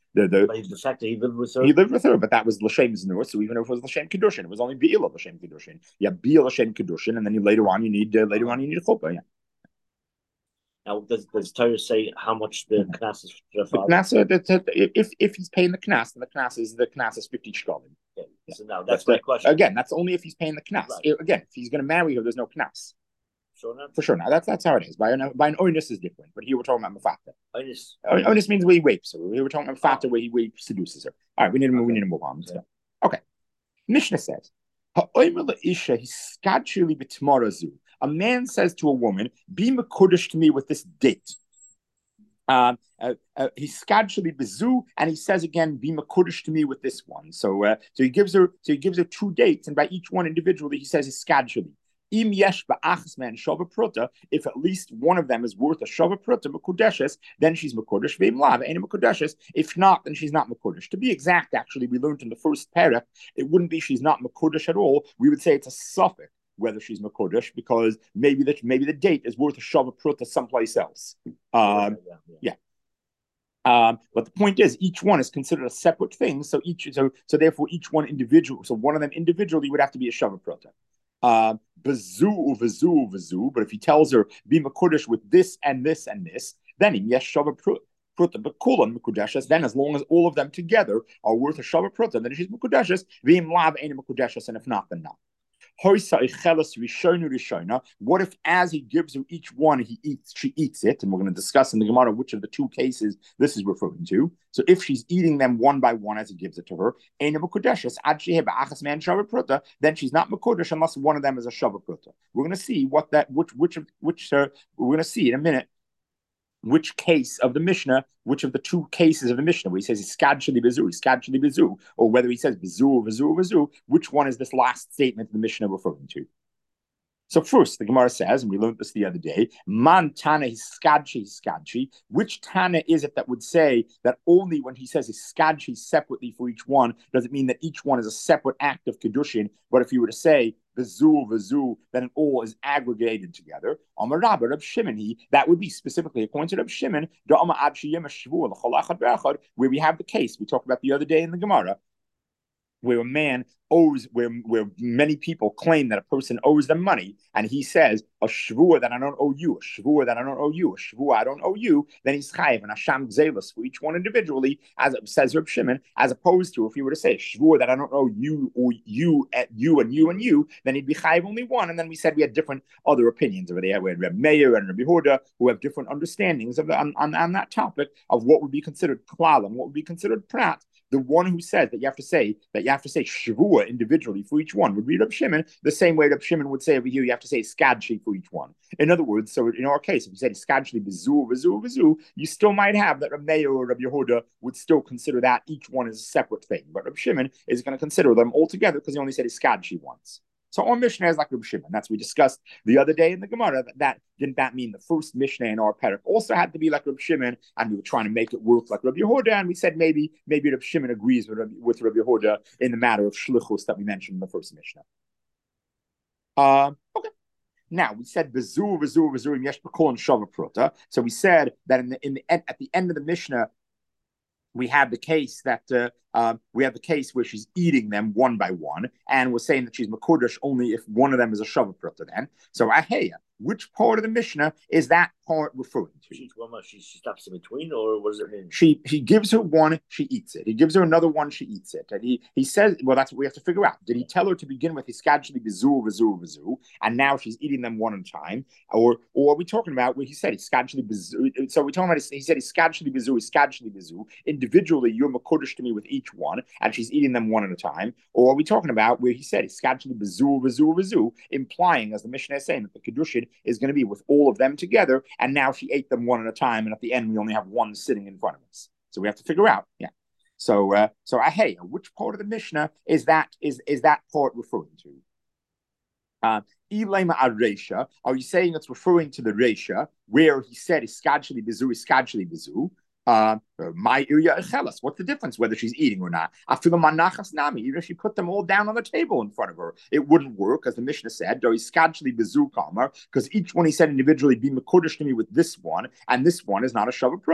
The, the, but the fact that he lived with her, he lived with her, but that was l'shem znur. So even if it was l'shem kedushin, it was only bi'ila l'shem kedushin. Yeah, bi'ila l'shem kedushin, and then you later on you need uh, later on you need a chuppah. Yeah. Now, does, does Torah say how much the knas is for the father? Knas, uh, if if he's paying the knas, then the knas is the knas is fifty shkalim. Okay. Yeah. So now that's, that's my the, question. Again, that's only if he's paying the knas. Right. Again, if he's going to marry her, there's no knas. Sure enough. For sure. Now that's that's how it is. By an by an oinus is different, but here we're talking about mafata. Oinus. Oinus means where he rapes her. Here we're talking about mafata, oh. where he where he seduces her. All right, we need to move. Okay. We need to move on. Yeah. Okay. Mishnah says, a man says to a woman, "Be mekudesh to me with this date." Um, uh, uh, he's skadshali bezu, and he says again, "Be mekudesh to me with this one." So, uh, so he gives her, so he gives her two dates, and by each one individually, he says he's skadshali. Im yesh ba'achas man shava pruta, if at least one of them is worth a shava pruta mekudeshes, then she's mekudesh. Ve'im lav ain't mekudeshes. If not, then she's not mekudesh. To be exact, actually, we learned in the first parak, it wouldn't be she's not mekudesh at all. We would say it's a suffix whether she's mekudesh, because maybe that maybe the date is worth a shava pruta someplace else. Um, yeah. Um, but the point is, each one is considered a separate thing. So each, so so therefore, each one individual. So one of them individually would have to be a shava pruta. Uh, Bazu, vazu, vazu. But if he tells her be mekudesh with this and this and this, then he yes shava pruta. Bekulan mekudeshes. Then, as long as all of them together are worth a shava pruta, then she's mekudeshes. V'im lav ain't mekudeshes, and if not, then not. What if, as he gives her each one, he eats, she eats it, and we're going to discuss in the Gemara which of the two cases this is referring to. So, if she's eating them one by one as he gives it to her, then she's not mekudesh unless one of them is a shava pruta. We're going to see what that which which of which uh, we're going to see in a minute. Which case of the Mishnah, which of the two cases of the Mishnah, where he says skadshali bezu, skadshali bezu, or whether he says bezu, bezu, bezu, which one is this last statement of the Mishnah referring to? So first, the Gemara says, and we learned this the other day, man tana is skadshi, skadshi. Which tana is it that would say that only when he says skadshi separately for each one, does it mean that each one is a separate act of kedushin? But if you were to say vizu, vizu, then it all is aggregated together. Amar Rabba, Reb Shimon, he, that would be specifically according to Reb Shimon, where we have the case we talked about the other day in the Gemara, where a man owes, where where many people claim that a person owes them money, and he says a shvua that I don't owe you, a shvua that I don't owe you, a shvua I don't owe you, then he's chayiv and Hasham zealous for each one individually, as it says Reb Shimon, as opposed to if he were to say shvua that I don't owe you or you at you and you and you, then he'd be chayiv only one. And then we said we had different other opinions over there. We had Reb Meir and Reb Yehuda who have different understandings of the, on, on on that topic of what would be considered klal and what would be considered prat. The one who says that you have to say that you have to say shvua individually for each one would be Reb Shimon, the same way Reb Shimon would say over here you have to say skadshi for each one. In other words, so in our case, if you said skadshi bezu, bezu, bezu, you still might have that Reb Meir or Reb Yehuda would still consider that each one is a separate thing, but Reb Shimon is going to consider them all together because he only said skadshi once. So our Mishnah is like Reb Shimon. That's what we discussed the other day in the Gemara. That, that didn't that mean the first Mishnah in our parak also had to be like Reb Shimon, and we were trying to make it work like Reb Yehuda, and we said maybe maybe Reb Shimon agrees with Reb, with Reb Yehuda in the matter of shlichus that we mentioned in the first Mishnah. Uh, okay. Now we said bezu, bezu, bezu, and yesh b'kol and shava prota. So we said that in the in the at the end of the Mishnah, we have the case that uh, um, we have the case where she's eating them one by one, and we're saying that she's mekudesh only if one of them is a shava pruta. Then, so aheya, which part of the Mishnah is that part referring to? She, she, she stops in between, or what does it mean? She he gives her one, she eats it. He gives her another one, she eats it. And he he says, well, that's what we have to figure out. Did he tell her to begin with skadshali bezu, bezu, bezu, and now she's eating them one at a time, or or are we talking about where he said skadshali bezu? So we're talking about he said skadshali bezu, skadshali bezu. Individually, you're mekudesh to me with each one, and she's eating them one at a time, or are we talking about where he said skadshali bezu, bezu, bezu, implying, as the Mishnah is saying, that the kedushin is going to be with all of them together, and now she ate them one at a time, and at the end we only have one sitting in front of us. So we have to figure out, yeah. So, uh, so hey, which part of the Mishnah is that is is that part referring to? Uh, Reisha, are you saying it's referring to the Reisha where he said iskadshali bezu, iskadshali bezu? Uh, my area chelas. What's the difference whether she's eating or not? Afilu manachas nami. Even if she put them all down on the table in front of her, it wouldn't work, as the Mishnah said. Skadshali bezu kamar, because each one he said individually be mekudesh to me with this one, and this one is not a shava pruta.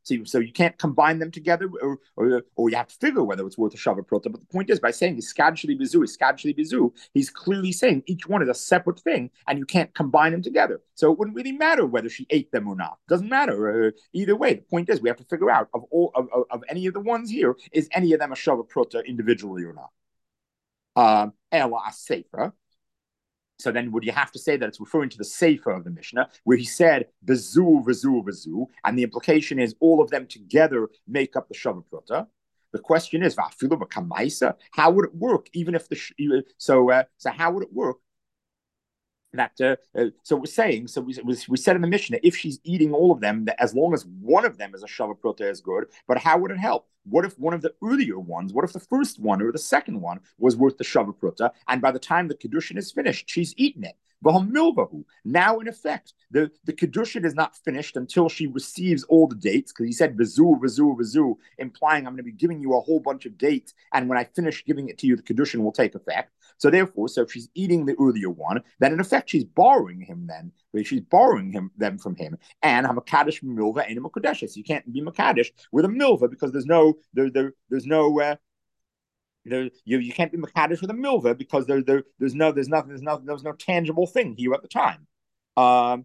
So you, so you can't combine them together, or, or or you have to figure whether it's worth a shava prota. But the point is, by saying iskad sheli bizu, iskad sheli bizu, he's clearly saying each one is a separate thing, and you can't combine them together. So it wouldn't really matter whether she ate them or not. It doesn't matter uh, either way. The point is, we have to figure out of all of, of, of any of the ones here, is any of them a shava prota individually or not. Um, Ela sefer. So then would you have to say that it's referring to the Sefer of the Mishnah, where he said, Bezu, Bezu, Bezu, and the implication is all of them together make up the Shava Prota? The question is, how would it work, even if the, so, uh, so how would it work? That uh, uh, so we're saying, so we, we said in the Mishnah, if she's eating all of them, that as long as one of them is a shava prota is good. But how would it help? What if one of the earlier ones, what if the first one or the second one was worth the shava prota, and by the time the kedushin is finished, she's eaten it? Now, in effect, the, the kedushin is not finished until she receives all the dates, because he said vizu, vizu, vizu, implying I'm going to be giving you a whole bunch of dates, and when I finish giving it to you, the kedushin will take effect. So therefore, so if she's eating the earlier one, then in effect she's borrowing him then. She's borrowing him them from him. And Hamakadosh milva ain't a Makodesh. So you can't be Makadosh with a milva because there's no there, there there's no uh, there you you can't be Makadosh with a milva because there, there there's no there's nothing there's nothing there's no tangible thing here at the time. Um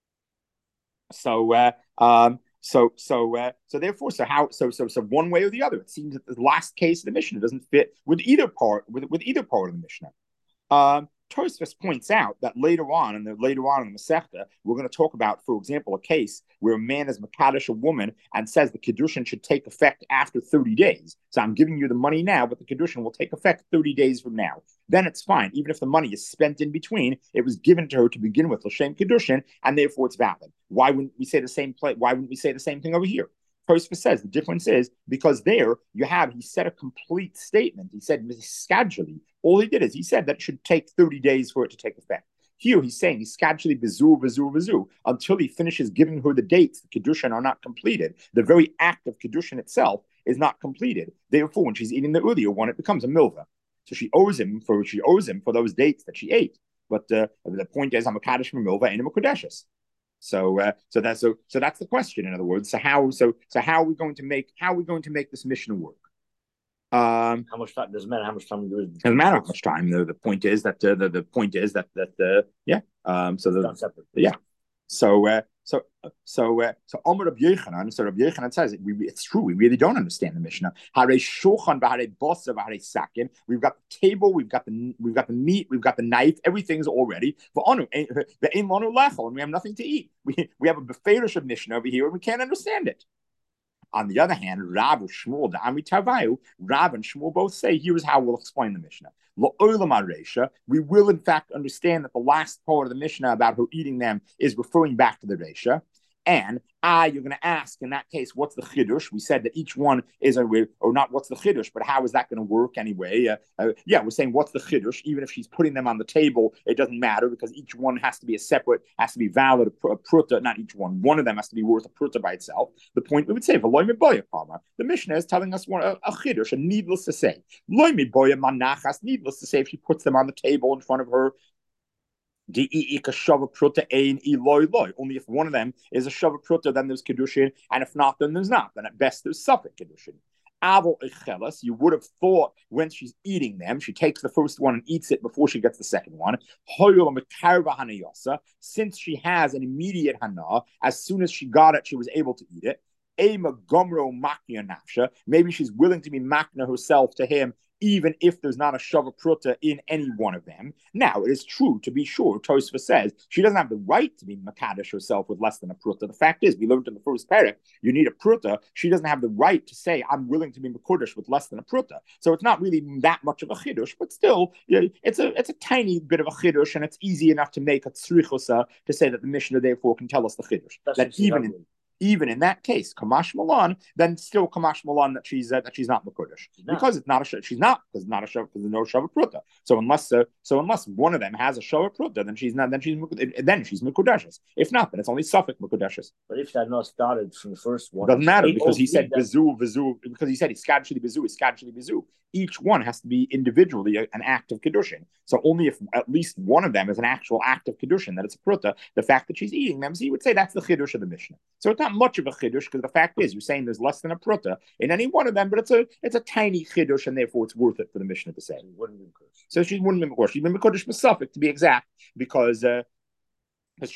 so uh um So, so, uh, so therefore, so how, so, so, so one way or the other, it seems that the last case of the Mishnah doesn't fit with either part, with, with either part of the Mishnah. Um, Tosfos points out that later on, and later on in the Masechta, we're going to talk about, for example, a case where a man is makadosh a woman and says the kedushin should take effect after thirty days. So I'm giving you the money now, but the kedushin will take effect thirty days from now. Then it's fine, even if the money is spent in between. It was given to her to begin with, l'shem kedushin, and therefore it's valid. Why wouldn't we say the same play? Why wouldn't we say the same thing over here? Tosfos says the difference is because there you have, he said a complete statement. He said schedulally. All he did is he said that it should take thirty days for it to take effect. Here he's saying he's schedulally bezu, bezu, bezu until he finishes giving her the dates. The kedushin are not completed. The very act of kedushin itself is not completed. Therefore, when she's eating the earlier one, it becomes a milva. So she owes him for she owes him for those dates that she ate. But uh, the point is, I'm a kaddish from milva and a kodeshes. So, uh, so that's so, so that's the question. In other words, so how, so, so how are we going to make, how are we going to make this Mishnah work? Um, how much time doesn't matter how much time there is. Doesn't matter how much time. The, the point is that uh, the the point is that that uh, yeah. Um, so the yeah. So uh, so so uh, so Omer Rabbi Yochanan. So Rabbi Yochanan says it, we, it's true. We really don't understand the Mishnah. Harei shulchan v'harei bosa v'harei sakin. We've got the table. We've got the we've got the meat. We've got the knife. Everything's all ready. V'onu ve'ein lanu lechol, and we have nothing to eat. We we have a beferish of Mishnah over here, and we can't understand it. On the other hand, Rav and Shmuel, the Ami Tavayu, Rav and Shmuel both say, here's how we'll explain the Mishnah. We will, in fact, understand that the last part of the Mishnah about her eating them is referring back to the Reisha. And ah, you're going to ask, in that case, what's the chiddush? We said that each one is a, or not what's the chiddush, but how is that going to work anyway? Uh, uh, yeah, we're saying what's the chiddush? Even if she's putting them on the table, it doesn't matter because each one has to be a separate, has to be valid, a, a pruta, not each one. One of them has to be worth a pruta by itself. The point we would say, the Mishnah is telling us one, a, a chiddush, and needless to say, manachas, needless to say, if she puts them on the table in front of her, only if one of them is a shava pruta, then there's kedushin, and if not, then there's not. Then at best, there's suffix kedushin. You would have thought when she's eating them, she takes the first one and eats it before she gets the second one. Since she has an immediate hana, as soon as she got it, she was able to eat it. Maybe she's willing to be makna herself to him, even if there's not a shava pruta in any one of them. Now, it is true, to be sure, Tosfos says she doesn't have the right to be makadosh herself with less than a pruta. The fact is, we learned in the first parak, you need a pruta. She doesn't have the right to say, I'm willing to be makodesh with less than a pruta. So it's not really that much of a chiddush, but still, you know, it's a it's a tiny bit of a chiddush, and it's easy enough to make a tzrichusa to say that the Mishnah therefore can tell us the chiddush. That's that even in, Even in that case, Kamash Malan, then still Kamash Malan that she's uh, that she's not Makodesh because it's not a she's not because it's not a shav because there's no shava pruta. So unless uh, so unless one of them has a shava pruta, then she's not then she's then she's Makodeshes. If not, then it's only suffix Makodeshes. But if that not started from the first one, it doesn't matter because he said bizu bizu because he said it's skadshili bizu it's skadshili bizu. Each one has to be individually a, an act of kedushin. So only if at least one of them is an actual act of kedushin that it's a pruta. The fact that she's eating them, so you would say that's the chiddush of the Mishnah. So it's not not much of a chiddush because the fact is you're saying there's less than a pruta in any one of them, but it's a it's a tiny chiddush and therefore it's worth it for the Mishnah to say. So she wouldn't be Mekudesh. She'd be Mekudesh Mesafik to be exact because. Uh, This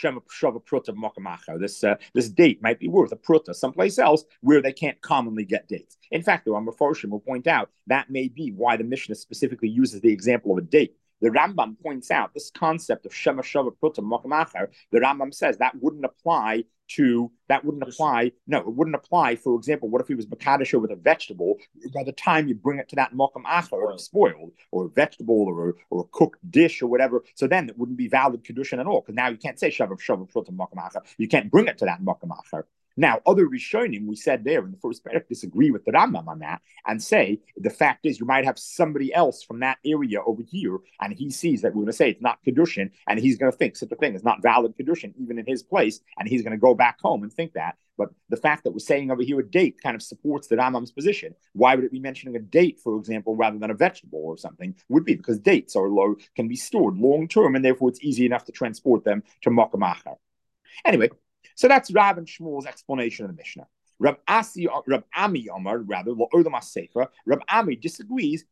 pruta this uh, this date might be worth a pruta someplace else where they can't commonly get dates. In fact, though, Mefarshim will point out that may be why the Mishnah specifically uses the example of a date. The Rambam points out this concept of Shema Shava Pruta Makamacher. The Rambam says that wouldn't apply to that wouldn't apply. No, it wouldn't apply. For example, what if he was Makadisha with a vegetable? By the time you bring it to that Makam Acher, it's spoiled, or a vegetable, or a, or a cooked dish, or whatever. So then it wouldn't be valid Kedushin at all, because now you can't say Shava Shava Pruta Makam Acher. You can't bring it to that Makam Acher. Now, other Rishonim, we said there in the first paragraph, disagree with the Rambam on that and say the fact is you might have somebody else from that area over here, and he sees that we're going to say it's not Kedushin, and he's going to think such a thing is not valid Kedushin, even in his place, and he's going to go back home and think that. But the fact that we're saying over here a date kind of supports the Rambam's position. Why would it be mentioning a date, for example, rather than a vegetable or something? Would be because dates are low, can be stored long term, and therefore it's easy enough to transport them to Makam Acher. Anyway, so that's Rav and Shmuel's explanation of the Mishnah. Rav Asi, Rav Ami Omar, rather, Rav Ami disagrees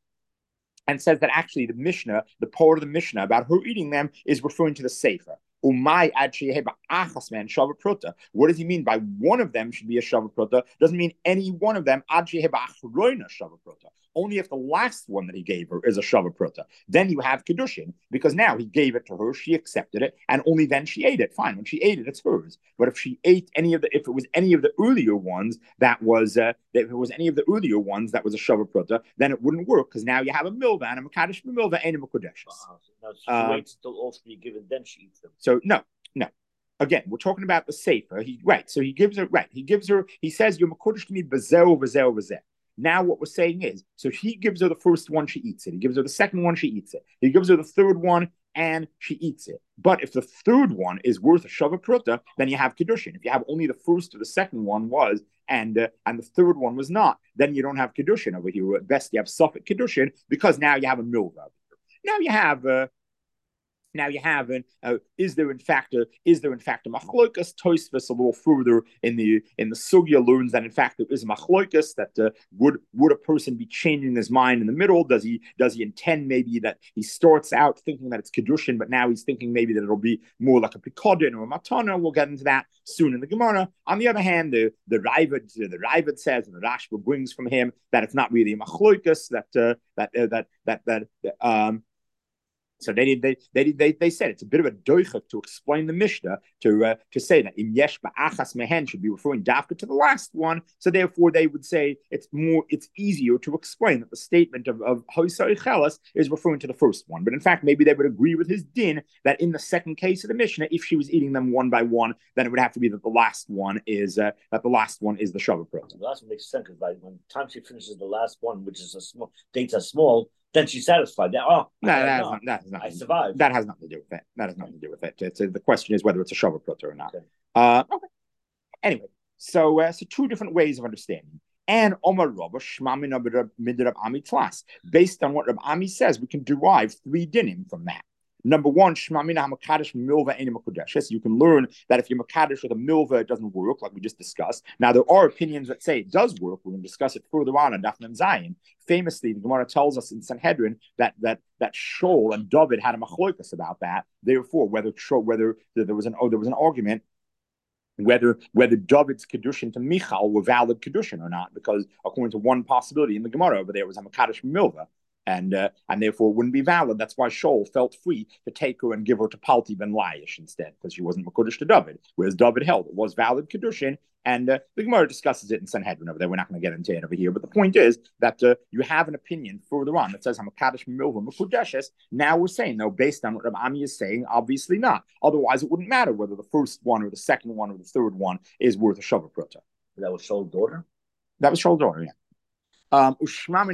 and says that actually the Mishnah, the part of the Mishnah about her eating them, is referring to the Sefer. Umay ad sheheba achas man shava pruta. What does he mean by one of them should be a shava pruta? Doesn't mean any one of them ad sheheba achroina shava pruta. Only if the last one that he gave her is a shava pruta. Then you have kedushin, because now he gave it to her, she accepted it, and only then she ate it. Fine, when she ate it, it's hers. But if she ate any of the, if it was any of the earlier ones that was, uh, if it was any of the earlier ones that was a shava pruta, then it wouldn't work because now you have a milva and a makadosh milva and a mekudeshes. Uh-huh. So now she uh, waits till all three given, then she eats them. So no, no. Again, we're talking about the sefer. He right. So he gives her right. He gives her. He says, "You're mekudesh to me bezel bezel bezel." Now what we're saying is, so he gives her the first one, she eats it. He gives her the second one, she eats it. He gives her the third one, and she eats it. But if the third one is worth a shava pruta, then you have kedushin. If you have only the first or the second one was, and uh, and the third one was not, then you don't have kedushin over here. At best, you have suffix kedushin because now you have a milva. Now you have. Uh, Now you have an uh, is there in fact a is there in fact a machlokas? Tosfos a little further in the in the sugya learns that in fact there is a machlokas that uh, would would a person be changing his mind in the middle? Does he does he intend maybe that he starts out thinking that it's kedushin, but now he's thinking maybe that it'll be more like a pikodin or a matana? We'll get into that soon in the Gemara. On the other hand, the the Raavad the Raavad says and the Rashba brings from him that it's not really a machlokas that uh, that uh, that that that um. So they they they they they said it's a bit of a doichak to explain the Mishnah to uh, to say that im yesh ba'achas mehen should be referring dafka to the last one. So therefore they would say it's more it's easier to explain that the statement of of hoisai chelas is referring to the first one. But in fact, maybe they would agree with his din that in the second case of the Mishnah, if she was eating them one by one, then it would have to be that the last one is uh, that the last one is the shava pruta. The last one makes sense because by when time she finishes the last one, which is a small dates are small. Then she's satisfied. That, oh, no, that has, not, that has nothing. I survived. That has nothing to do with it. That has nothing to do with it. It's, uh, the question is whether it's a shava pruta or not. Okay. Uh, okay. Anyway, so uh, so two different ways of understanding. And Omar Rabba Shmami Midrab Ami Tlas. Based on what Rab Ami says, we can derive three dinim from that. Number one, Shmamina Hamakadosh Milva Eni Makudeshes. You can learn that if you're Makadosh with a Milva, it doesn't work, like we just discussed. Now, there are opinions that say it does work. We're going to discuss it further on in Daf Mem Zayin. Famously, the Gemara tells us in Sanhedrin that that that Shaul and David had a machlokas about that. Therefore, whether whether there was an oh, there was an argument whether whether David's kedushin to Michal were valid kedushin or not, because according to one possibility in the Gemara over there was a Makadosh Milva. And uh, and therefore it wouldn't be valid. That's why Shaul felt free to take her and give her to Palti ben Laish instead, because she wasn't Mekudesh to David, whereas David held it was valid Kedushin. And uh, the Gemara discusses it in Sanhedrin over there. We're not going to get into it over here. But the point is that uh, you have an opinion further on that says Hamakadosh Milva Mekudeshes. Now we're saying, no, based on what Rab Ami is saying, obviously not. Otherwise, it wouldn't matter whether the first one or the second one or the third one is worth a Shava Pruta. That was Shaul's daughter? That was Shaul's daughter, yeah. Um, we also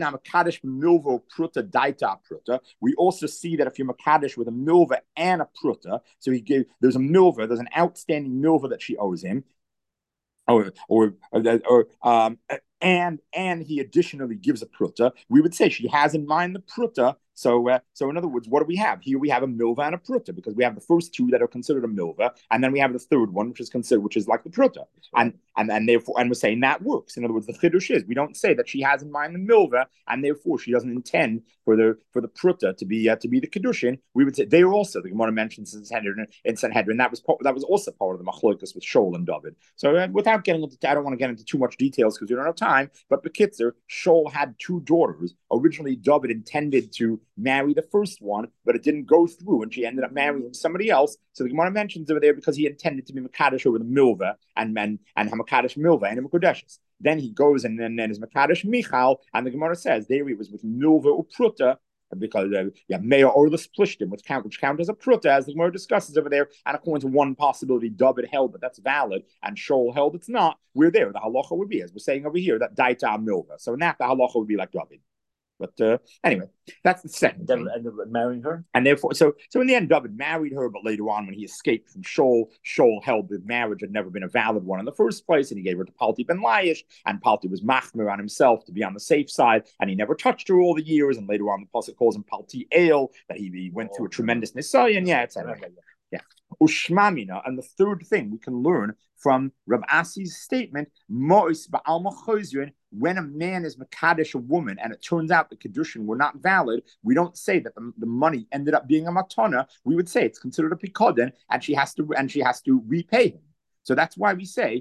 see that if you're Makadosh with a milva and a pruta, so he gave there's a milva, there's an outstanding milva that she owes him, or or or, or um, and and he additionally gives a pruta. We would say she has in mind the pruta So, uh, so in other words, what do we have here? We have a milva and a pruta, because we have the first two that are considered a milva, and then we have the third one, which is considered, which is like the pruta, and and and therefore, and we're saying that works. In other words, the chiddush is we don't say that she has in mind the milva, and therefore she doesn't intend for the for the pruta to be uh, to be the kiddushin. We would say they are also, the Gemara mentions in Sanhedrin, in Sanhedrin that was that was also part of the machlokas with Shaul and David. So uh, without getting into, I don't want to get into too much details because we don't have time. But Bekitzer, Shaul had two daughters. Originally, David intended to marry the first one, but it didn't go through, and she ended up marrying somebody else. So the Gemara mentions over there because he intended to be Makadosh over the Milva and and and Hamakadosh Milva and Makadeshes. Then he goes and then, then is Makadosh Michal, and the Gemara says there he was with Milva or Pruta, because uh, yeah, Meir or the Splishtim, which count which count as a Pruta, as the Gemara discusses over there. And according to one possibility, David held that that's valid, and Shaul held it's not. We're there. The halacha would be, as we're saying over here, that Daita Milva. So in that, the halacha would be like David. But uh, anyway, that's the second thing. And marrying her, and therefore, so so in the end, David married her. But later on, when he escaped from Shaul, Shaul held the marriage had never been a valid one in the first place, and he gave her to Palti ben Laish, and Palti was machmir on himself to be on the safe side, and he never touched her all the years. And later on, the pasuk calls him Palti El, that he, he went oh, through a tremendous nisayon, yeah, et cetera. Yeah, Ushmamina, and the third thing we can learn from Rav Asi's statement, Mois ba'alma chozrin, when a man is Makadesh a woman and it turns out the Kiddushin were not valid, we don't say that the, the money ended up being a matana. We would say it's considered a pikoden, and she has to and she has to repay him. So that's why we say,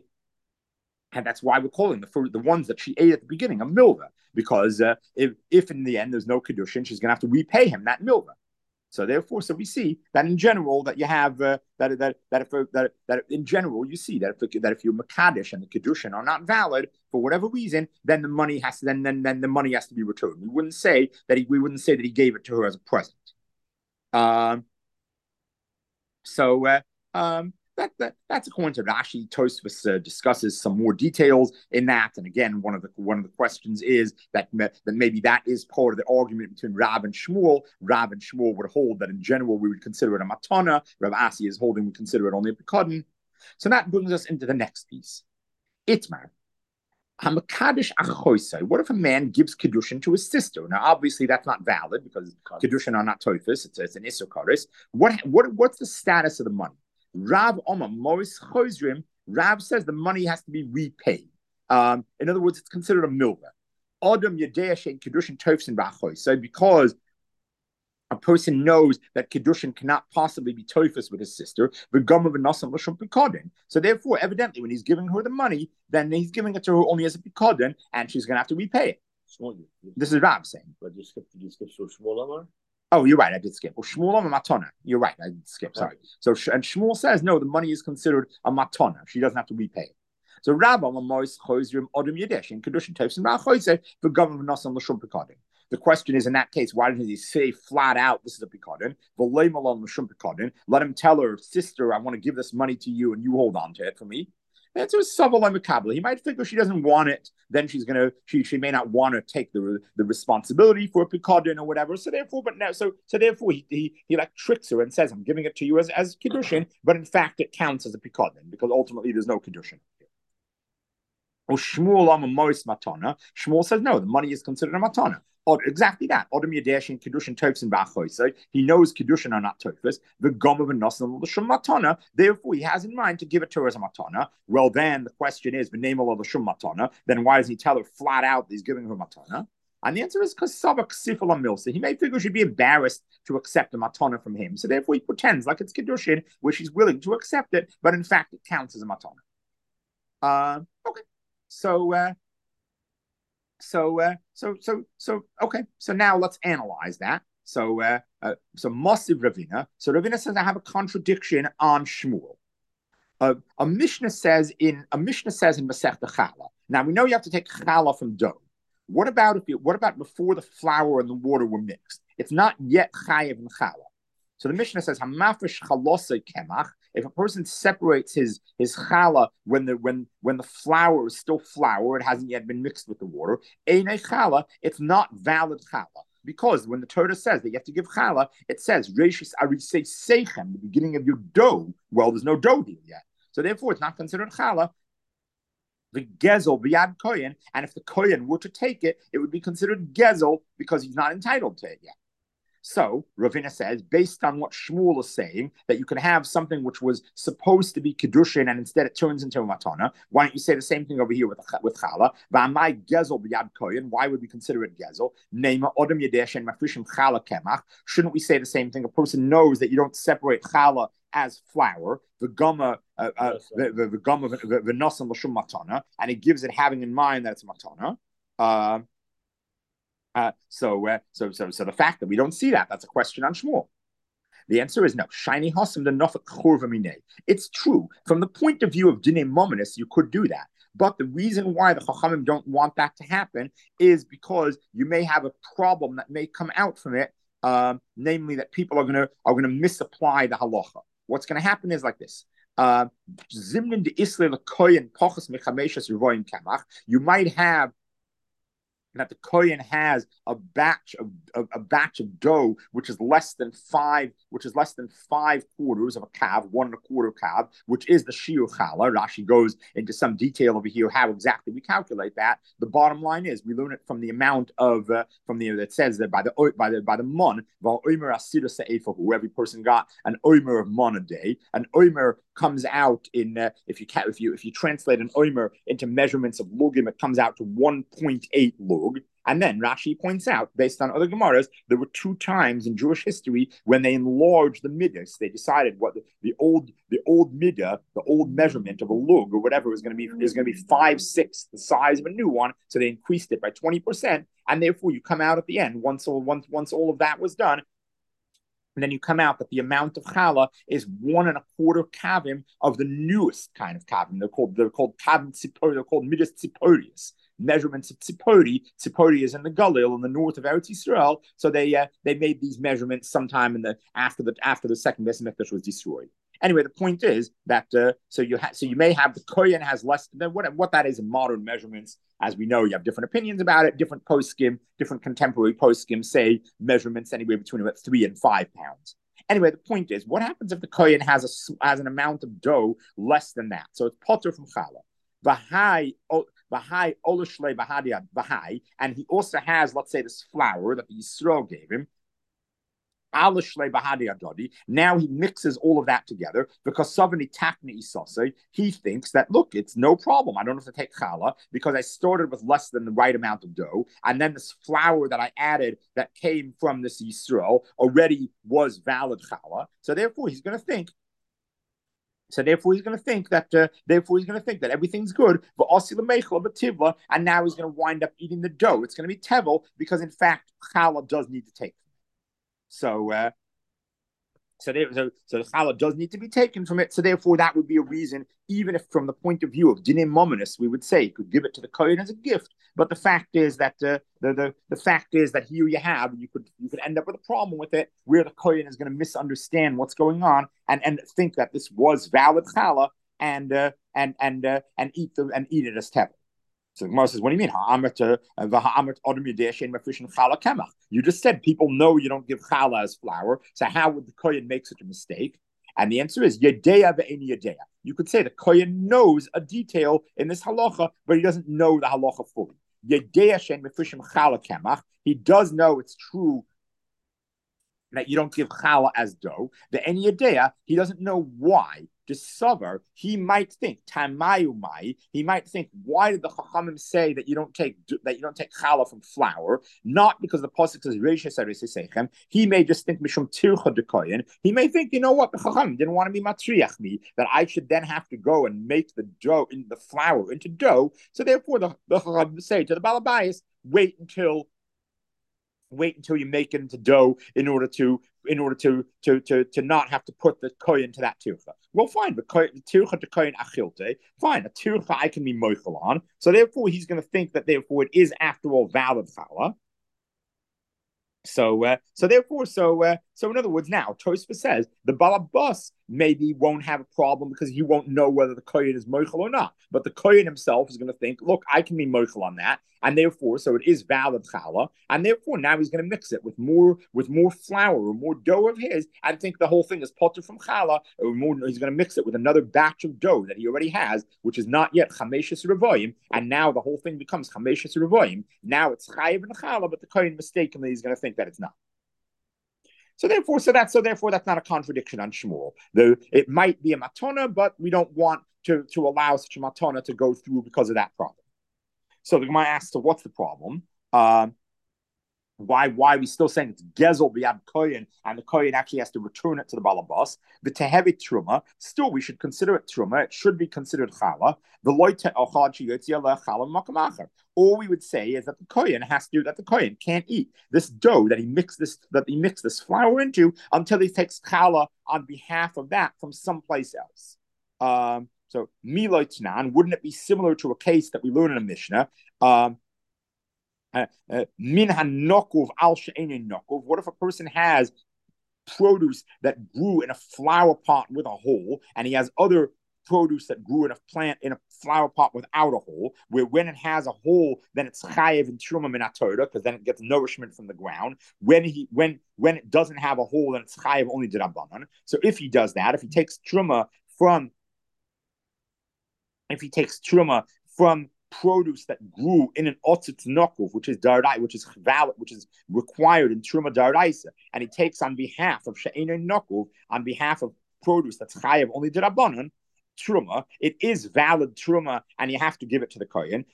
and that's why we're calling the the ones that she ate at the beginning a milva, because uh, if if in the end there's no Kiddushin, she's going to have to repay him that milva. So therefore, so we see that in general that you have uh, that that that if that that in general you see that if that if you're Makadesh and the Kiddushin are not valid for whatever reason, then the money has to then then then the money has to be returned. We wouldn't say that he we wouldn't say that he gave it to her as a present. Um. So uh, um. That, that that's according to Rashi. Tosfos uh, discusses some more details in that, and again, one of the one of the questions is that that maybe that is part of the argument between Rav and Shmuel. Rav and Shmuel would hold that in general we would consider it a matana. Rav Asi is holding we consider it only a pekadon. So that brings us into the next piece. Itmar. Hamakadosh achoisai. What if a man gives kiddushin to his sister? Now, obviously, that's not valid because kiddushin are not toifus. It's, it's an isukaris. What what what's the status of the money? Rav Omar Morris Chozrim, Rav says the money has to be repaid. Um, in other words, it's considered a milva. Adam Yadea Shein Kiddushin Tofsin B'Achoy. So because a person knows that Kiddushin cannot possibly be Tofus with his sister, so therefore, evidently, when he's giving her the money, then he's giving it to her only as a Pikadin, and she's going to have to repay it. Small, this is Rav saying. But you skip, you skip so small, Amar? Oh, you're right. I did skip. Well, Shmuel on a matana. You're right. I did skip. Sorry. So, and Shmuel says no. The money is considered a matana. She doesn't have to repay it. So, Rabbi Mamois Chozrim Odom Yedesh in Kedushin Tefsim Ra'Choyse for government Nasan L'Shum Pekadin. The question is, in that case, why didn't he say flat out, this is a Pekadin? V'Lei Malon L'Shum Pekadin. Let him tell her, sister, I want to give this money to you, and you hold on to it for me. And so Savalai Makabla. He might figure she doesn't want it, then she's gonna she she may not want to take the the responsibility for a Pekadin or whatever. So therefore, but now so so therefore he he he like tricks her and says, I'm giving it to you as, as Kiddushin, but in fact it counts as a Pekadin because ultimately there's no Kiddushin. Or Shmuel Amamois Matana. Shmuel says no, the money is considered a Matana. Or exactly that. Odom Yadeshin Kiddushin Tofsin Ba'Choisei. He knows Kiddushin are not Tofus. The Gomav and Nasan L'Shum Matana. Therefore, he has in mind to give it to her as a Matana. Well, then the question is, V'Nei Malo L'Shum Matana. Then why does he tell her flat out that he's giving her Matana? And the answer is because Savak Sifala Milsa. He may figure she'd be embarrassed to accept a Matana from him. So therefore, he pretends like it's Kiddushin, where she's willing to accept it, but in fact, it counts as a Matana. Uh, okay. So, uh, So, uh, so, so, so, okay. So now let's analyze that. So, uh, uh, so Mosiv Ravina. So Ravina says I have a contradiction on Shmuel. Uh, a Mishnah says in a Mishnah says in Masechta Chala. Now we know you have to take challah from dough. What about if you? What about before the flour and the water were mixed? It's not yet chayiv in challah. So the Mishnah says hamafish chalosei kemach. If a person separates his his challah when the when when the flour is still flour, it hasn't yet been mixed with the water. Einei challah, it's not valid challah because when the Torah says that you have to give challah, it says reishis arisei seichem, the beginning of your dough. Well, there's no dough here yet, so therefore it's not considered challah. The gezel b'yad kohen, and if the kohen were to take it, it would be considered gezel because he's not entitled to it yet. So Ravina says, based on what Shmuel is saying, that you can have something which was supposed to be kedushin and instead it turns into a matana. Why don't you say the same thing over here with with challah? V'amai gezel b'yad koyin. Why would we consider it gezel? Nema odem yadesh and mafrishim challah kemach. Shouldn't we say the same thing? A person knows that you don't separate challah as flour, the gumma, uh, uh, the the, the gumma, the nosan l'shum matana, and it gives it having in mind that it's matana. Uh, Uh, so, uh, so, so, so the fact that we don't see that, that's a question on Shmuel. The answer is no. Shiny Hossam the Nofak Churvamine. It's true. From the point of view of Dine Mominus, you could do that. But the reason why the Chachamim don't want that to happen is because you may have a problem that may come out from it, um, namely that people are gonna are gonna misapply the halacha. What's gonna happen is like this. Zimnin de Isle Koyen Pochas Mechameshas Revoim Kamach. You might have that the kohen has a batch of a, a batch of dough which is less than five, which is less than five quarters of a kav, one and a quarter kav, which is the shiur challah. Rashi goes into some detail over here how exactly we calculate that. The bottom line is we learn it from the amount of uh, from the that says that by the by the by the mon every person got an oimer of mon a day. An oimer comes out in uh, if you if you if you translate an oimer into measurements of lugim, it comes out to one point eight lug. And then Rashi points out, based on other Gemaras, there were two times in Jewish history when they enlarged the midas. They decided what the, the old the old midah, the old measurement of a lug or whatever was going to be is going to be five sixths the size of a new one. So they increased it by twenty percent, and therefore you come out at the end once all once once all of that was done. And then you come out that the amount of challah is one and a quarter kavim of the newest kind of kavim. They're called they're called kavim tzipori. They're called midas tziporius. Measurements of Tzipori. Tzipori is in the Galil in the north of Eretz Yisrael. So they uh, they made these measurements sometime in the after the after the second Beis Hamikdash was destroyed. Anyway, the point is that uh, so you ha- so you may have the kohen has less than what what that is in modern measurements. As we know, you have different opinions about it. Different poskim, different contemporary poskim say measurements anywhere between about three and five pounds. Anyway, the point is, what happens if the kohen has a has an amount of dough less than that? So it's potter from challah. V'hai V'hai Olushle Bahadiad V'hai, and he also has, let's say, this flour that the Yisrael gave him. Alushle Bahadiad Dodi. Now he mixes all of that together because Savani Takni Isase, he thinks that look, it's no problem. I don't have to take challah because I started with less than the right amount of dough, and then this flour that I added that came from this Yisrael already was valid challah. So therefore, he's going to think. So therefore, he's going to think that. Uh, therefore, he's going to think that everything's good. But and now he's going to wind up eating the dough. It's going to be tevel because, in fact, challah does need to take. So, uh, so, there, so, so the challah does need to be taken from it. So therefore, that would be a reason, even if from the point of view of dinim mominus, we would say you could give it to the kohen as a gift. But the fact is that uh, the, the the fact is that here you have you could you could end up with a problem with it where the kohen is going to misunderstand what's going on and, and think that this was valid challah and uh, and and uh, and eat the and eat it as tevel. So the Gemara says, what do you mean? You just said people know you don't give challah as flour. So how would the kohen make such a mistake? And the answer is yedeya ve'eni yedeya. You could say the kohen knows a detail in this halacha, but he doesn't know the halacha fully. Yedeya she'en mefrishim challah kemach. He does know it's true that you don't give challah as dough. The eni yedeya, he doesn't know why. Discover, he might think tamayu mai. He might think, why did the Chachamim say that you don't take that you don't take challah from flour? Not because the pasuk says reishes arisesechem. He may just think mishum tircha dekoyin. He may think, you know what, the Chachamim didn't want to be matriach me, that I should then have to go and make the dough in the flour into dough. So therefore, the the Chachamim say to the balabayis, wait until. Wait until you make it into dough in order to in order to to to to not have to put the kohen into that tircha. Well, fine, but tircha to kohen achilte, fine. A tircha I can be moichel on. So therefore, he's going to think that therefore it is after all valid challah. So, uh, so therefore, so uh, so in other words, now Tosfos says the balabas maybe won't have a problem because he won't know whether the kohen is moichel or not. But the kohen himself is going to think, look, I can be moichel on that, and therefore, so it is valid challah, and therefore now he's going to mix it with more with more flour or more dough of his, and think the whole thing is potter from challah, or more, he's going to mix it with another batch of dough that he already has, which is not yet chameshes revoyim, and now the whole thing becomes chameshes revoyim. Now it's chayiv and challah, but the kohen mistakenly is going to think that it's not. So therefore, so that's so therefore that's not a contradiction on Shmuel. The it might be a matana, but we don't want to to allow such a matana to go through because of that problem. So the Gemara asks, so what's the problem? Um, why why are we still saying it's gezel b'yad kohen, and the kohen actually has to return it to the balabas? The tehevit truma, still we should consider it truma. It should be considered chala. The loite chala. All we would say is that the kohen has to that the kohen can't eat this dough that he mixed this that he mixed this flour into until he takes chala on behalf of that from someplace else. Um, so miloitnan, wouldn't it be similar to a case that we learn in a Mishnah? Um, Min hanokov al she'ein nokov. What if a person has produce that grew in a flower pot with a hole, and he has other produce that grew in a plant in a flower pot without a hole? Where when it has a hole, then it's chayev and truma min haTorah, because then it gets nourishment from the ground. When he when when it doesn't have a hole, then it's chayev only d'Rabbanan. So if he does that, if he takes truma from if he takes truma from produce that grew in an otzitz nokov, which is darai, which is valid, which is required in truma daraisa, and he takes on behalf of she'ein nokov, on behalf of produce that's chayev only d'Rabbanan, truma, it is valid truma, and you have to give it to the kohen.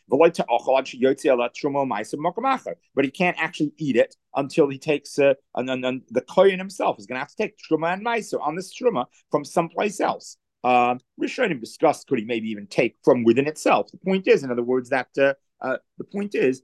But he can't actually eat it until he takes, uh, and then the kohen himself is going to have to take truma and meiser on this truma from someplace else. Um, Rishonim discussed could he maybe even take from within itself. The point is, in other words, that uh, uh, the point is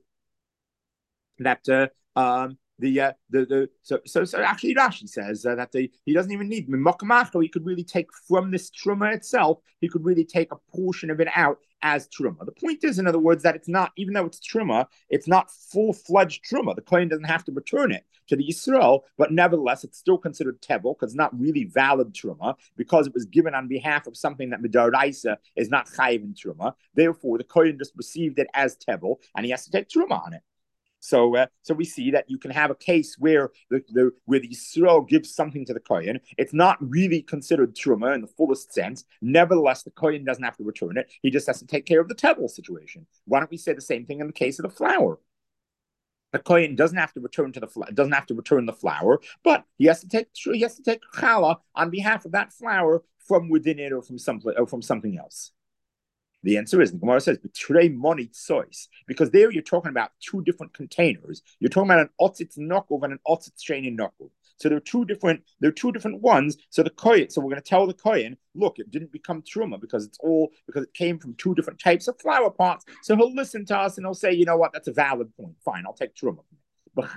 that uh, um, the uh, the the so so so actually Rashi says uh, that the, he doesn't even need mimokamacho. He could really take from this truma itself. He could really take a portion of it out as truma. The point is, in other words, that it's not, even though it's truma, it's not full-fledged truma. The kohen doesn't have to return it to the Yisrael, but nevertheless, it's still considered tevel because it's not really valid truma because it was given on behalf of something that midaraisa is not chayiv in truma. Therefore, the kohen just received it as tevel, and he has to take truma on it. So, uh, so we see that you can have a case where the, the where the Yisrael gives something to the kohen. It's not really considered truma in the fullest sense. Nevertheless, the kohen doesn't have to return it. He just has to take care of the tevel situation. Why don't we say the same thing in the case of the flour? The kohen doesn't have to return to the doesn't have to return the flour, but he has to take he has to take challah on behalf of that flour from within it or from some or from something else. The answer is, the Gemara says, "Betray money tzois," because there you're talking about two different containers. You're talking about an otzitz nokov and an otzitz she'ein nokov. So there are two different, there are two different ones. So the kohen, so we're going to tell the kohen, look, it didn't become truma because it's all because it came from two different types of flower pots. So he'll listen to us and he'll say, you know what, that's a valid point. Fine, I'll take truma. But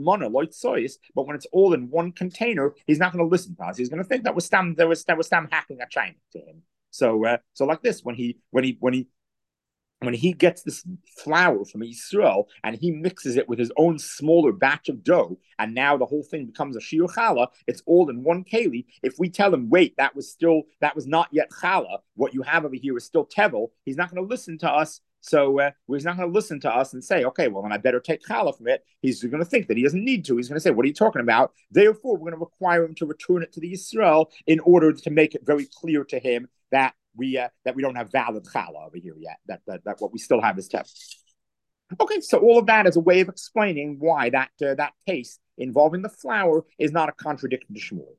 but when it's all in one container, he's not going to listen to us. He's going to think that was Stam, that was that was Stam hacking a China to him. So, uh, so like this, when he, when he, when he, when he gets this flour from Yisrael and he mixes it with his own smaller batch of dough, and now the whole thing becomes a shiur challah, it's all in one keli. If we tell him, wait, that was still, that was not yet challah, what you have over here is still tevel, he's not going to listen to us. So uh, he's not going to listen to us and say, okay, well, then I better take challah from it. He's going to think that he doesn't need to. He's going to say, what are you talking about? Therefore, we're going to require him to return it to the Yisrael in order to make it very clear to him that we uh, that we don't have valid challah over here yet. That, that that what we still have is tevel. Okay, so all of that is a way of explaining why that uh, that case involving the flour is not a contradiction to Shmuel.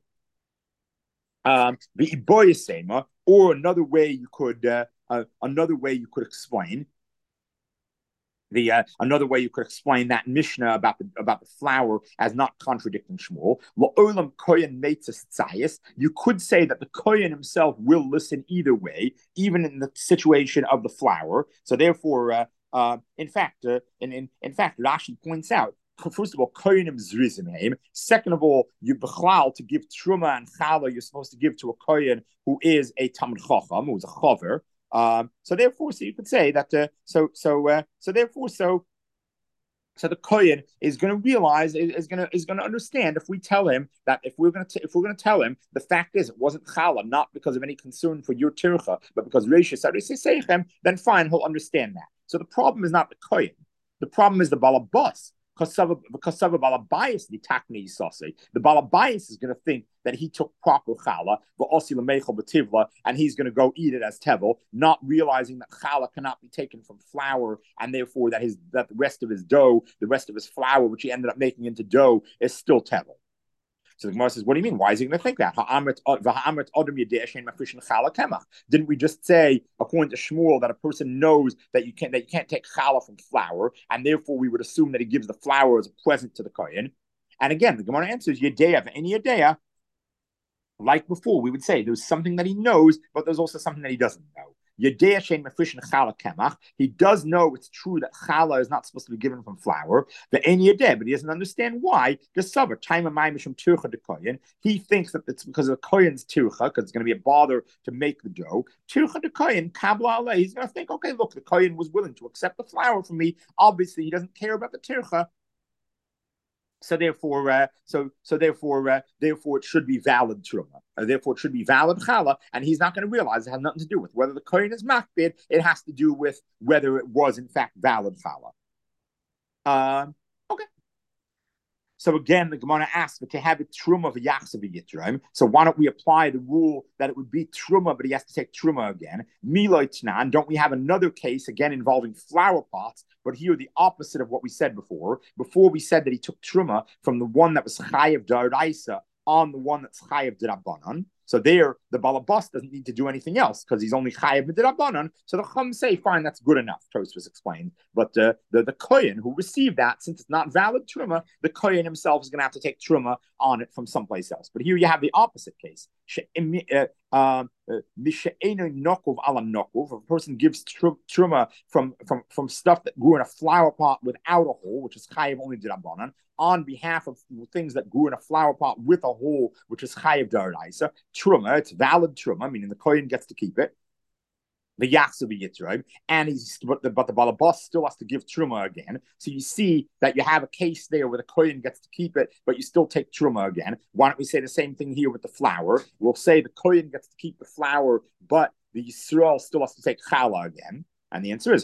Um, the iboyasema, or another way you could uh, uh, another way you could explain the uh, another way you could explain that Mishnah about the about the flour as not contradicting Shmuel. La'olam kohen meitzas tzayis. You could say that the kohen himself will listen either way, even in the situation of the flour. So therefore, uh, uh, in fact, uh, in, in in fact, Rashi points out. First of all, kohenim zrizim. Second of all, you bechlal to give truma and challah. You're supposed to give to a kohen who is a talmid chacham, who's a chaver. Um, so therefore, so you could say that. Uh, so so uh, so therefore, so so the kohen is going to realize is going to is going to understand if we tell him that if we're going to if we're going to tell him the fact is it wasn't challah, not because of any concern for your tircha, but because reishis seichem, then fine, he'll understand that. So the problem is not the kohen. The problem is the balabas. Because of a balabayas, the takni yisase, the balabayas is going to think that he took proper challah, and he's going to go eat it as tevel, not realizing that challah cannot be taken from flour, and therefore that his that the rest of his dough, the rest of his flour, which he ended up making into dough, is still tevel. So the Gemara says, what do you mean? Why is he going to think that? Didn't we just say, according to Shmuel, that a person knows that you can't that you can't take challah from flour, and therefore we would assume that he gives the flour as a present to the kohen? And again, the Gemara answers Yedeya, any Yedeya, like before, we would say there's something that he knows, but there's also something that he doesn't know. He does know it's true that challah is not supposed to be given from flour, but he doesn't understand why. He thinks that it's because of the kohen's tircha, because it's going to be a bother to make the dough. Tircha de kohen, kabla, he's going to think, okay, look, the kohen was willing to accept the flour from me. Obviously, he doesn't care about the tircha. So therefore, uh, so so therefore, uh, therefore, it should be valid truma. Uh, therefore, it should be valid challah, and he's not going to realize it has nothing to do with whether the kohen is makbid. It has to do with whether it was in fact valid challah. Um, okay. So again, the Gemara asks, but to have it truma v'yachsav v'yitrim. So why don't we apply the rule that it would be truma, but he has to take truma again? Miloi tnan. Don't we have another case again involving flower pots? But here the opposite of what we said before. Before we said that he took truma from the one that was chayiv d'oraisa on the one that's chayiv d'rabbanan. So there, the balabas doesn't need to do anything else because he's only chayiv d'rabbanan. So the chum say, fine, that's good enough. Tosfos explained, but uh, the the kohen who received that, since it's not valid truma, the kohen himself is going to have to take truma on it from someplace else. But here you have the opposite case. Um, if a person gives truma from from from stuff that grew in a flower pot without a hole, which is chayiv only d'rabbanan, on behalf of things that grew in a flower pot with a hole, which is chayiv d'oraisa, truma, it's valid truma, meaning the kohen gets to keep it. The yachsav yitzraim, and he's but the but the balabas still has to give truma again. So you see that you have a case there where the kohen gets to keep it, but you still take truma again. Why don't we say the same thing here with the flour? We'll say the kohen gets to keep the flour, but the Yisrael still has to take challah again. And the answer is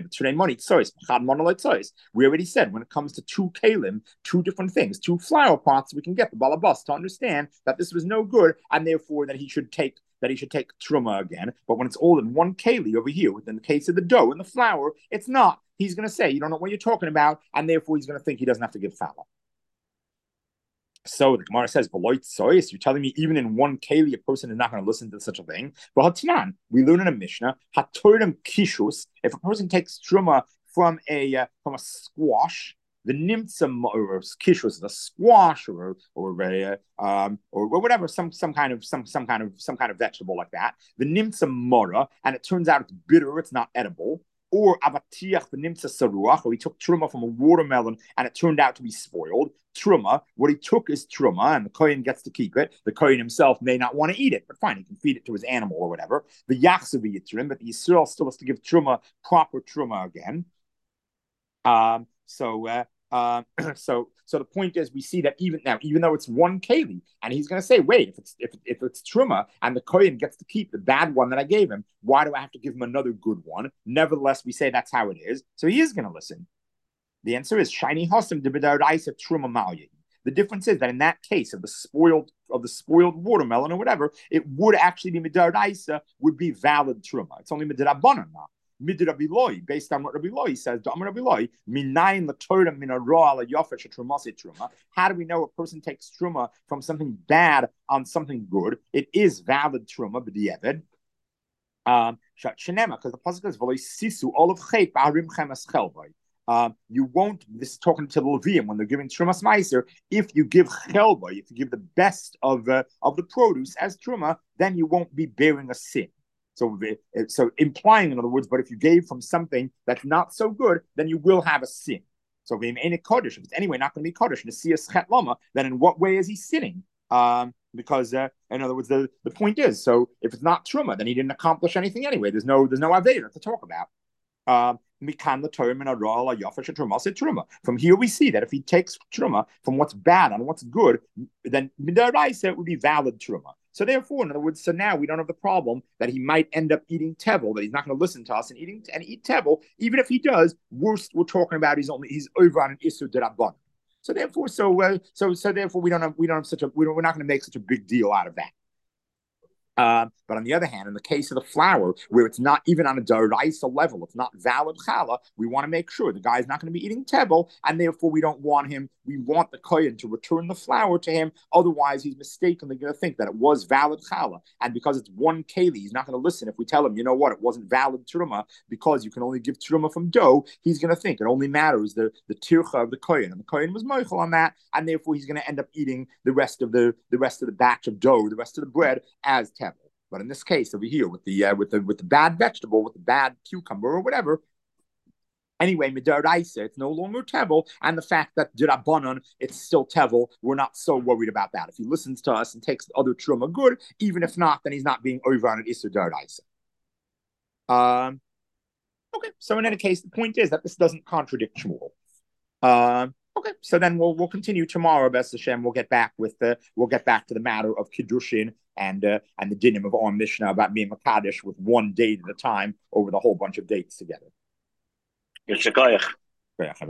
we already said when it comes to two kalim, two different things, two flour pots, we can get the balabas to understand that this was no good, and therefore that he should take that he should take truma again. But when it's all in one keli over here, within the case of the dough and the flour, it's not. He's going to say, you don't know what you're talking about, and therefore he's going to think he doesn't have to give challah. So the Gemara says, you're telling me even in one keli, a person is not going to listen to such a thing. But we learn in a Mishnah, kishus, if a person takes truma from a uh, from a squash, the nimtzam or kishus, the squash, or or a, um or whatever, some some kind of some some kind of some kind of vegetable like that, the nimtzam mora, and it turns out it's bitter, it's not edible. Or avatiach the nimtza saruach, or he took truma from a watermelon and it turned out to be spoiled. Truma, what he took is truma, and the kohen gets to keep it. The kohen himself may not want to eat it, but fine, he can feed it to his animal or whatever. The yachsav yitrim, but the Yisrael still has to give truma, proper truma again. Um, so uh, Uh, so, so the point is, we see that even now, even though it's one keli, and he's going to say, "Wait, if it's if if it's truma and the kohen gets to keep the bad one that I gave him, why do I have to give him another good one?" Nevertheless, we say that's how it is. So he is going to listen. The answer is shiny hosam de b'daraisa truma malyi. The difference is that in that case of the spoiled of the spoiled watermelon or whatever, it would actually be midaraisa, would be valid truma. It's only midrabanan now. Midrabiloi, based on what Rabbi Loi says, how do we know a person takes truma from something bad on something good? It is valid truma, b'di'evid. Um, because the pasuk is sisu olav chet ba'arim chemes chelvai. Um, you won't. This is talking to the Levium when they're giving trumas meiser. If you give chelvai, if you give the best of uh, of the produce as truma, then you won't be bearing a sin. So, so implying, in other words, but if you gave from something that's not so good, then you will have a sin. So, if it's anyway not going to be kodesh, then in what way is he sinning? Um, because, uh, in other words, the, the point is, so if it's not truma, then he didn't accomplish anything anyway. There's no there's no aveda to talk about. Um, From here we see that if he takes truma from what's bad on what's good, then midaraisa it would be valid truma. So therefore, in other words, so now we don't have the problem that he might end up eating tevel, that he's not going to listen to us and eating and eat tevel. Even if he does, worst we're talking about he's only he's over on an issur d'rabbanan. So therefore, so uh, so so therefore we don't have we don't have such a we don't, we're not going to make such a big deal out of that. Uh, but on the other hand, in the case of the flour, where it's not even on a daraisa level, it's not valid challah, we want to make sure the guy's not going to be eating tevel, and therefore we don't want him, we want the kohen to return the flour to him, otherwise he's mistakenly going to think that it was valid challah, and because it's one keli, he's not going to listen if we tell him, you know what, it wasn't valid truma, because you can only give truma from dough, he's going to think it only matters the, the tircha of the kohen, and the kohen was moichel on that, and therefore he's going to end up eating the rest of the, the rest of the batch of dough, the rest of the bread, as tevel. But in this case over here, with the uh, with the with the bad vegetable, with the bad cucumber or whatever, anyway, midaraisa, it's no longer tevel, and the fact that dirabanan, it's still tevel, we're not so worried about that. If he listens to us and takes the other truma good, even if not, then he's not being over on an iser daraisa. Um, okay, so in any case, the point is that this doesn't contradict Shmuel. Um. Okay, so then we'll we'll continue tomorrow, B'ez Hashem. We'll get back with the we'll get back to the matter of kiddushin and uh, and the dinim of our Mishnah about being Makadish with one date at a time over the whole bunch of dates together.